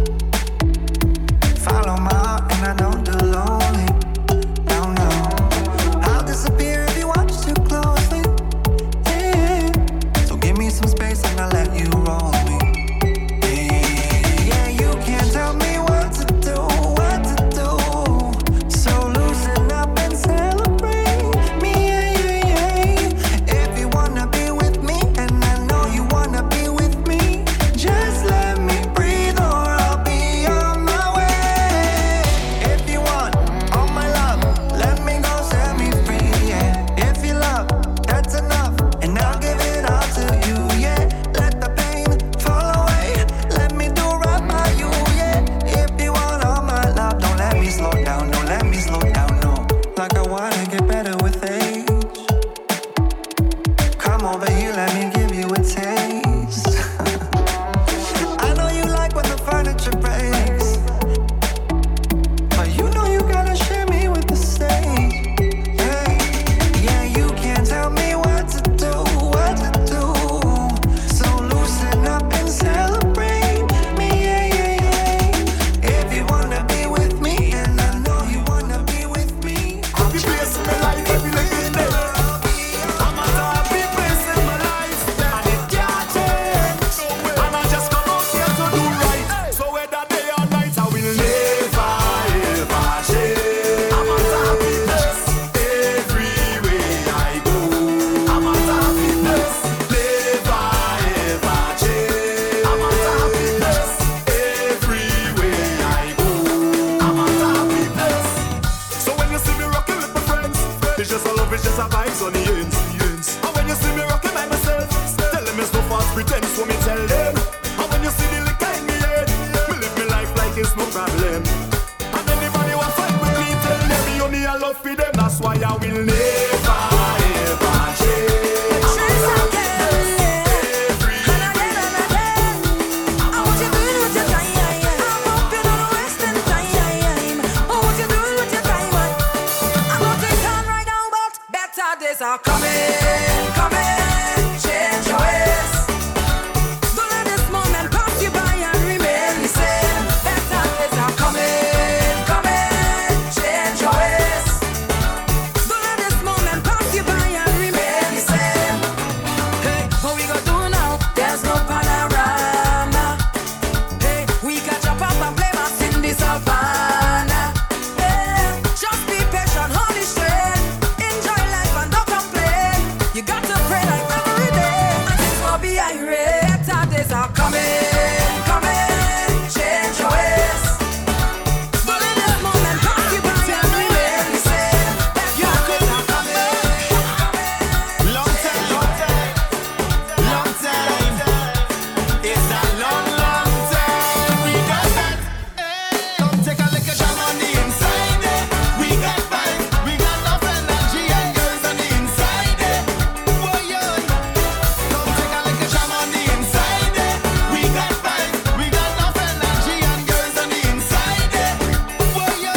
Follow my heart and I don't do lonely. No, no. I'll disappear if you watch too closely. Yeah. So give me some space and I'll let you roll me. Yeah, yeah, you can't tell me what to do, what to do. So loosen up and celebrate me. Yeah, yeah, yeah. If you wanna be with me, and I know you wanna be with me, just let me breathe or I'll be on my way. If you want all my love, let me go, set me free. Yeah. If you love, that's enough, and I'll give it all to you. Yeah. Let the pain fall away. Let me do right by you. Yeah. If you want all my love, don't let me slow down. Don't let me slow down. No. Like I wanna get better with age. Come over here, let me give you a taste. I know you like when the furniture breaks, but you know you gotta share me with the stage. Hey, yeah, you can't tell me what to do, what to do. So loosen up and celebrate me. Yeah, yeah, yeah. If you wanna be with me, and I know you wanna be with me, Happy place in my life, every living day. I'm at a happy place in my life, and it can't change. And I just come out here to do right. So whether day or night, I will never ever change. I'm at a happy place everywhere I go. I'm at a happy place, never ever change. I'm at a happy place everywhere I go. I'm at a happy place. So when you see me rocking with my friends, it's just a love, it's just a vibes on the ends. And when you see me rocking by myself, tell them it's no false pretense, so me tell them. And when you see the liquor in me head, me live my life like it's no problem. And anybody who fight with me, tell them me only a love for them. That's why I will never ever change. Days are coming, coming, change your ways. Don't let this moment pass you by and remain the same. Better days are coming, coming, change your ways. Don't let this moment pass you by and remain the same. Hey, what we gonna do now? There's no panorama. Hey, we can jump up and play mass in the savannah. Hey, just be patient, hold it straight. Enjoy life and don't complain. You got to pray like every day, and things will be irate. Better days are coming, coming, change your ways. Don't let this moment pass you by and remain the same. Better days are coming, Long time, long time, long time. It's a long, long time. We got that. Come take a look at jam on the inside. eh. We got vibes, we got enough energy and girls on the inside. eh. Boy, yo. Come take a look at jam on the inside. eh. We got vibes, we got enough energy and girls on the inside. eh. Boy, yo.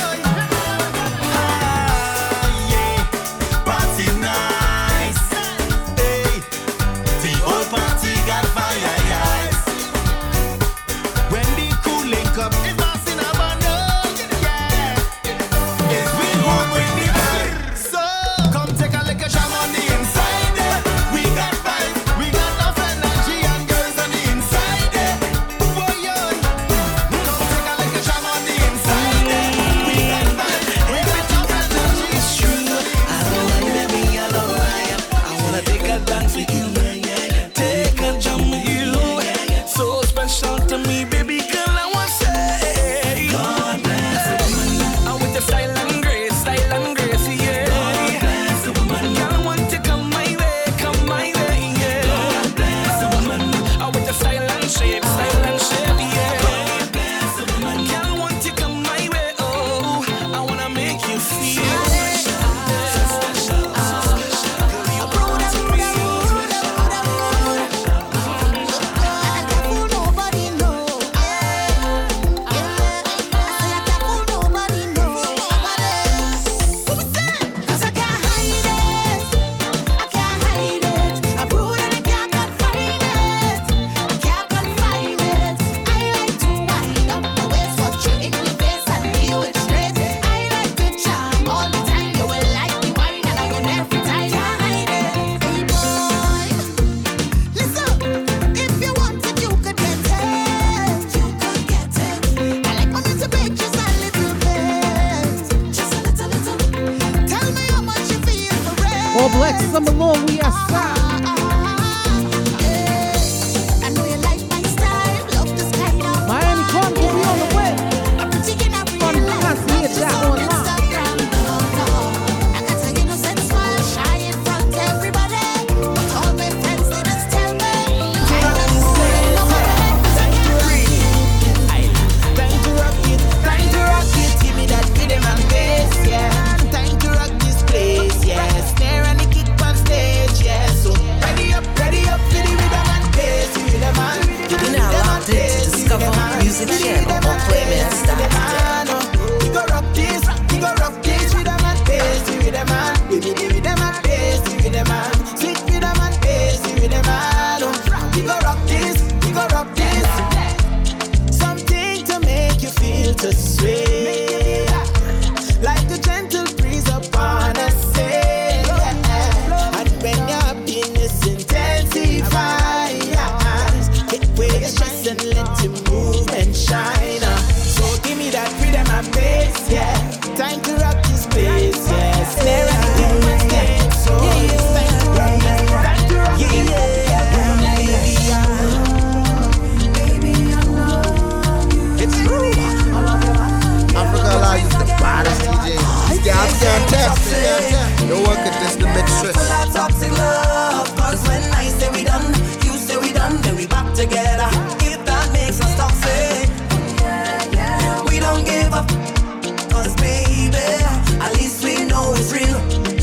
Ah, yeah. Party nice. Hey. The whole party got fire, yes. When the crew link up, it's us in a bundle, yeah. It's we who bring the vibe. So come take a look at jam on the inside. eh. We got vibes, we got enough energy and girls on the inside. eh. Boy, yo. Come take a look at jam on the inside. eh. We got vibes, we got enough energy. It's true. I don't like baby, I know who I am. I wanna take a dance with you. Take a jump with you. So special to me, baby girl, I want to say God bless the woman. I with the style and grace, style and grace, yeah. God bless the woman. Girl, I want to come my way, come my way, yeah. God bless the woman. I with the style and shape, style and shape, yeah. God bless the woman. Girl, I want to come my way, oh. I wanna make you feel special, so special, so special. Girl, you brought to me. Summer long, we outside. Miami Carnival, we on the way. Fun concert here, Jack Online. Music channel on Playmaster dot today. We go rock this, we go rock this with a man, bass with a man. Give me, give me them a bass with a man. Sweet with a man, bass with a man. We go rock this, we go rock this. Something to make you feel to sway, like a gentle breeze upon a sail. And when your happiness intensifies, take away your stress and let you move and shine. So give me that rhythm and bass, yeah. Time to rock this place, yeah. Snare and drum and dance, so it's time to rock this, time to rock this, yeah. Baby, I love you. It's true. Africa Live is the baddest D J. These guys can't test it. No one can test the mistress. Full of toxic love, cause when I say we done, you say we done, then we back together. If that makes us toxic, we don't give up, cause baby, at least we know it's real.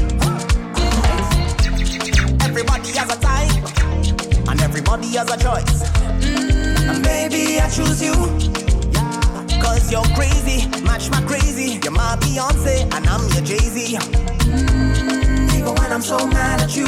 Everybody has a time, and everybody has a choice. Mm, and baby, I choose you, cause you're crazy, match my crazy. You're my Beyonce, and I'm your Jay-Z. Mm, even when I'm so mad at you,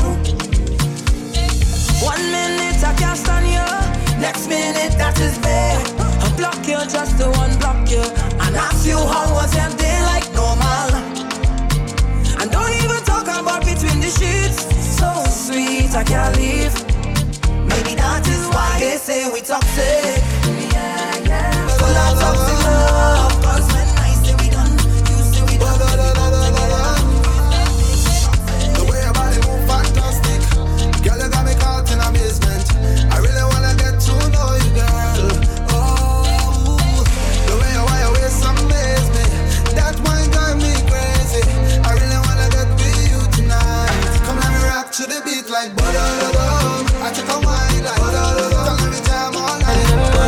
one minute I can't stand you, next minute that is bad. I block you just to unblock you, and ask you how was your day like normal. And don't even talk about between the sheets. So sweet, I can't leave. Maybe that is why they say we toxic. Yeah, yeah. Full of toxic love, cause when I say we done, you say we done. The way your body move fantastic, girl, you got me caught in amazement. I really wanna get to know you, girl. Oh, the way you wire waist amaze me. That wine drive me crazy. I really wanna get with you tonight. Come let me rock to the beat like ba-da-da-da. I take a wine like ba-da-da-da. Come let me jam all night.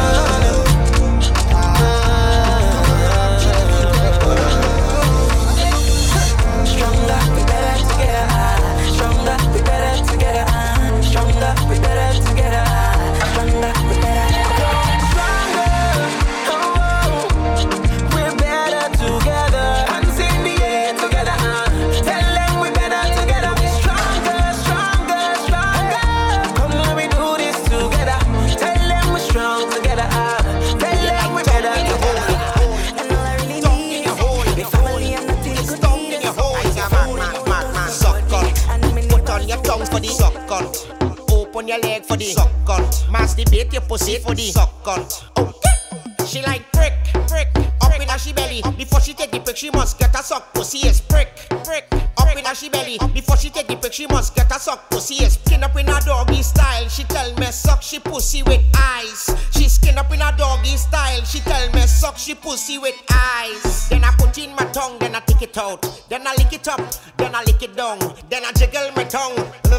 Stronger, we better together. Stronger, we better together. Stronger, we better together. Stronger, we better. Stronger, oh, we're better together. Hands in the air together. Tell them we better together. Stronger, stronger, stronger. Come on, we do this together. Tell them we're strong together. Tell them we better together. And all I really need is the family and nothing could need us. Put on your tongues for the suckle. Open your leg for the suckle. Masturbate your pussy for the suckle. Okay. She like prick, prick. Up in her she belly. Before she take the prick, she must get a suck. Pussy is prick, prick. Up in her she belly. Before she take the prick, she must get a suck. Pussy is skin up in her doggy style. She tell me suck she pussy with eyes. She skin up in her doggy style. She tell me suck she pussy with eyes. Then I put in my tongue, then I take it out. Then I lick it up, then I lick it down. Then I jiggle my tongue.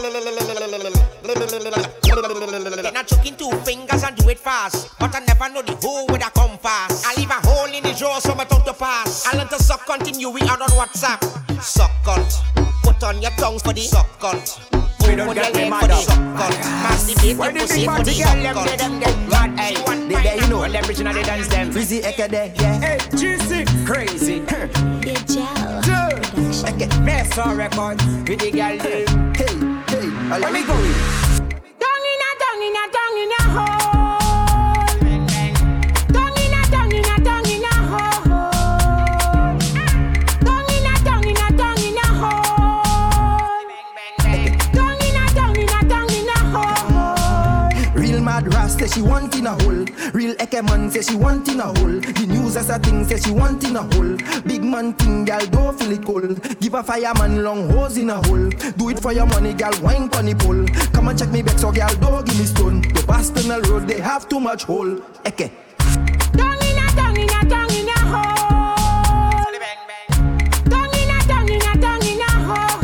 Then I choke in two fingers and do it fast. But I never know the hole where I come fast. I leave a hole in the jaw so my tongue to pass. I learn to suck continue, we out on WhatsApp. Suck cunt. Put on your tongues for the suck cunt. We don't get me mad up. Where the big party girl them they them get mad. Hey, they there you know. When them originally dance them. Frizzy Eke there, yeah. Hey, G six crazy. Yeah, Jal. Eke mess on record with the girl them. Hey, hey, let me go. Down in a, down in a, down in a hole. Down in a, down in a, down in a hole. Down in a, down in a, down in a hole. Down in a, down in a, down in a hole. Real man Mad Ras say she want in a hole. Real Eke man say she want in a hole. The news as a thing say she want in a hole. Big man thing, gal, don't feel it cold. Give a fireman long hose in a hole. Do it for your money, gal, wine pon the pole. Come and check me back so gal, don't give me stone. The Boston road, they have too much hole. Eke. Down in a, down in a, down in a hole. Down in a, down in a, down in a hole.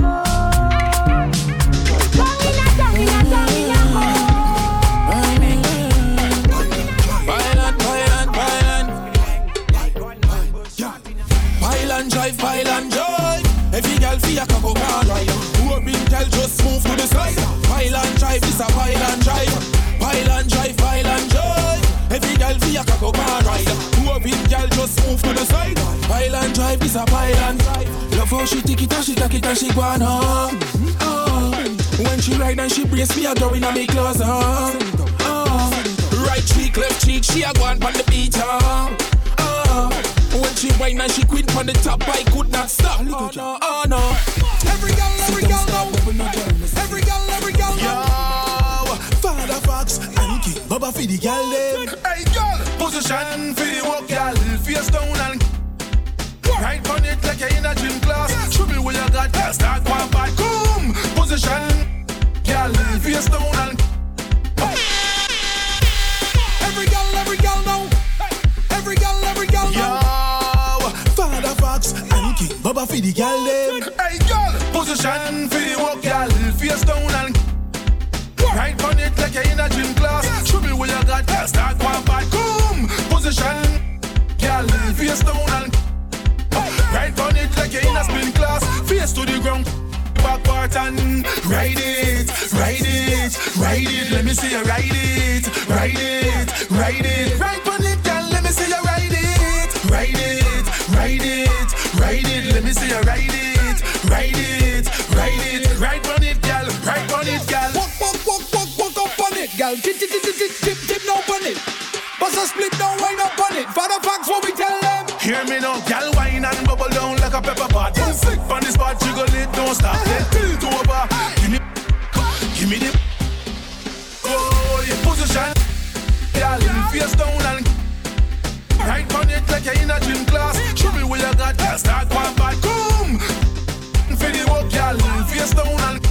Down in a, down in a, down in a hole. Violent, violent, violent. Violent drive, violent drive. Every girl feel a coco car ride. Who a big girl just move to the side. Violent drive, this a violent drive. Violent drive, violent drive. Every girl feel a coco car ride. Who a big girl just move to the side. Violent drive, this a violent drive. Love how she take it and she take it and she go on home. Oh. When she ride and she brace me a go in a me clothes. Oh. Oh. Right cheek, left cheek, she a go on pon the beat. Oh. Oh. When she whine and she quit on the top, I could not stop. Oh no, oh no. Every girl, every girl know. Every girl, every girl know. Yo, Father Fox and King Baba for the girl them. Hey girl, position for the walk, girl. Face down and right on it like you're in a gym class. Show me where you got, girl. Start one back, come. Position, girl. Face down and every girl, every girl know. Every girl, every girl know. Father Fox and King Baba for the girl them. Hey girl, position for the walk, girl. Face down and right on it like you're in a gym class. Show me where you got, girl. Start one back, come. Position, girl. Face down and right on it like you're in a spin class. Face to the ground, back part and ride it, ride it, ride it. Let me see you ride it, ride it, ride it. Right on it, girl. Let me see you ride it, ride it, ride it, ride it. Let me see you ride it, ride it, ride it. Right on it, girl. Right on it, girl. Walk, walk, walk, walk, walk up on it, girl. Tip, tip, tip, tip, tip, tip, tip, no on it. Bust a split, don't wind up on it. Father Fox, what we tell them? Hear me now, girl, wine and bubble down like a pepper pot. Don't sick on this spot, jiggle it, don't stop. Then tilt over, give me, give me the. Oh, your position, girl, face down and right on it like you're in a gym class. Show me where you got, girl, start one back, come. For the walk, girl, face down and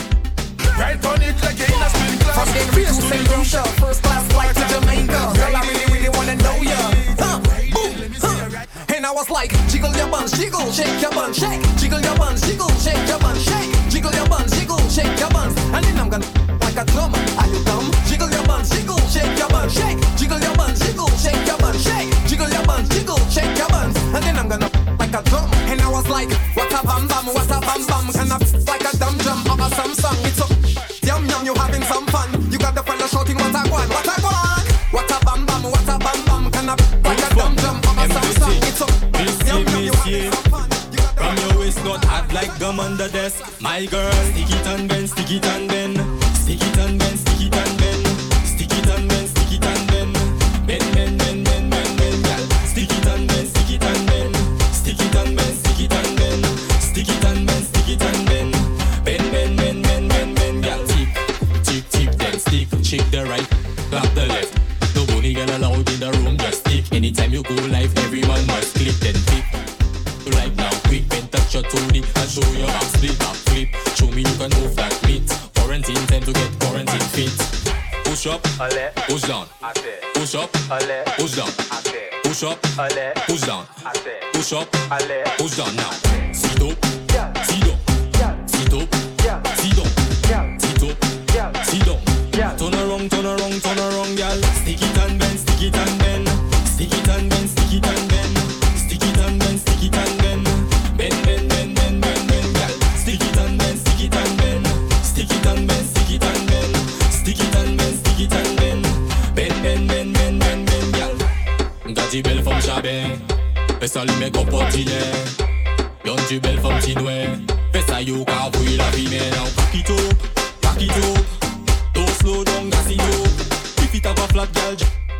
right on it like you're in a spin class. From the real Saint Lucia, first class flight to Jamaica. Girl, I really, really wanna know ya. Huh, boom, huh. And I was like, jiggle your buns, jiggle, shake your buns, shake. Jiggle your buns, jiggle, shake your buns, shake. Jiggle your buns, jiggle, shake your buns. And then I'm gonna like a drum. Are you dumb? Jiggle your buns, jiggle, shake your buns, shake. Jiggle your buns, jiggle, shake your buns, shake. Jiggle your buns, jiggle, shake your buns. And then I'm gonna like a drum. And I was like, what a bam bam, what a bam bam. Can I like a dum drum or a Samsung? It's up, yum yum, you having some fun. You got the fella shouting, what a guan, what a guan. What a bam bam, what a bam bam. Can I like a dum drum or a Samsung? It's up, yum yum, you having some fun. From your waist, not hot like gum on the desk. My girl, stick it and bend, stick it and bend. Stick it and bend, stick it and bend. Stick it and bend, stick it and bend. Bend, bend, bend, bend, bend, bend, girl. Stick it and bend, stick it and bend. Stick it and bend, stick it and bend. Stick it and bend, stick it and bend. Bend, bend, bend, bend, bend, bend, girl. Tick, tick, tick, then stick. Shake the right, clap the left. No bunny girl allowed in the room, just stick. Anytime you go live, everyone must click, then tick. Right now, quick, bend, touch your toonie and show your back, split, back, flip. Show me you can move like meat. Quarantine time to get quarantine fit. Push up, push down. Push up, push down. Push up, push down. Push up, push down. Now, sit up, sit up, sit up, sit up, sit up, sit up. Turn around, turn around, turn around, girl. Stick it and bend, stick it and bend. Stick it and bend, stick it and bend. Stick it and bend, stick it and bend. Bend, bend, bend, bend, bend, bend, girl. Stick it and bend, stick it and bend. Stick it and bend, stick it and bend. Stick it and bend, stick it and bend. Bend, bend, bend, bend, bend, bend, girl. Gâti belle femme chabé. Fais ça lui make up potine. Yon tu belle femme tinoué. Fais ça you car vous la vie mais now pack it up, pack it up. Don't slow down, gas it up. If it have a flat girl,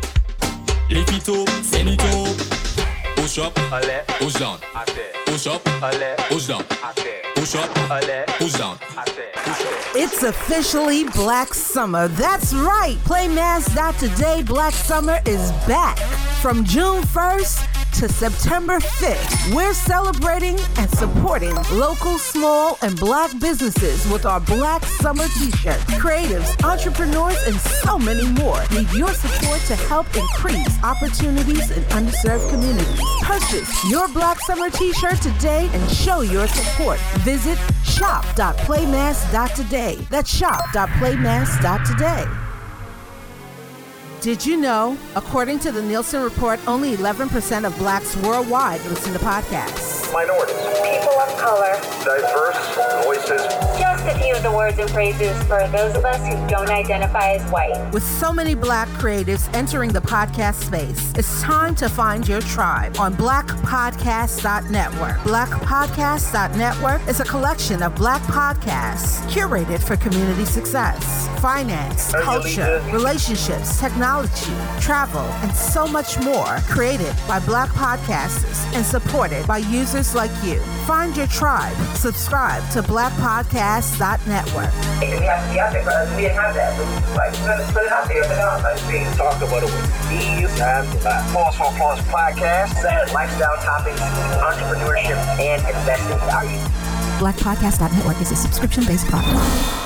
lift it up, send it up. Push up, push down. Push up, push down. Push push up, push down. It's officially Black Summer. That's right. Play Mass Dot Today Black Summer is back. From June first to September fifth, we're celebrating and supporting local, small, and black businesses with our Black Summer t-shirts. Creatives, entrepreneurs, and so many more need your support to help increase opportunities in underserved communities. Purchase your Black Summer t-shirt today and show your support. Visit shop dot playmass dot today. That's shop dot playmass dot today. Did you know, according to the Nielsen report, only eleven percent of blacks worldwide listen to podcasts? Minorities, people of color, diverse voices. Just a few of the words and phrases for those of us who don't identify as white. With so many black creatives entering the podcast space, it's time to find your tribe on black podcast dot network. black podcast dot network is a collection of black podcasts curated for community success, finance, culture, relationships, technology, travel, and so much more, created by black podcasters and supported by users like you. Find your tribe. Subscribe to black podcast dot network. We have to be out there, but we didn't have that. Like, let's put it out there. It's being talked about it with me and uh, Pause for Pause podcast, lifestyle topics, entrepreneurship, and investing value. black podcast dot network is a subscription-based product.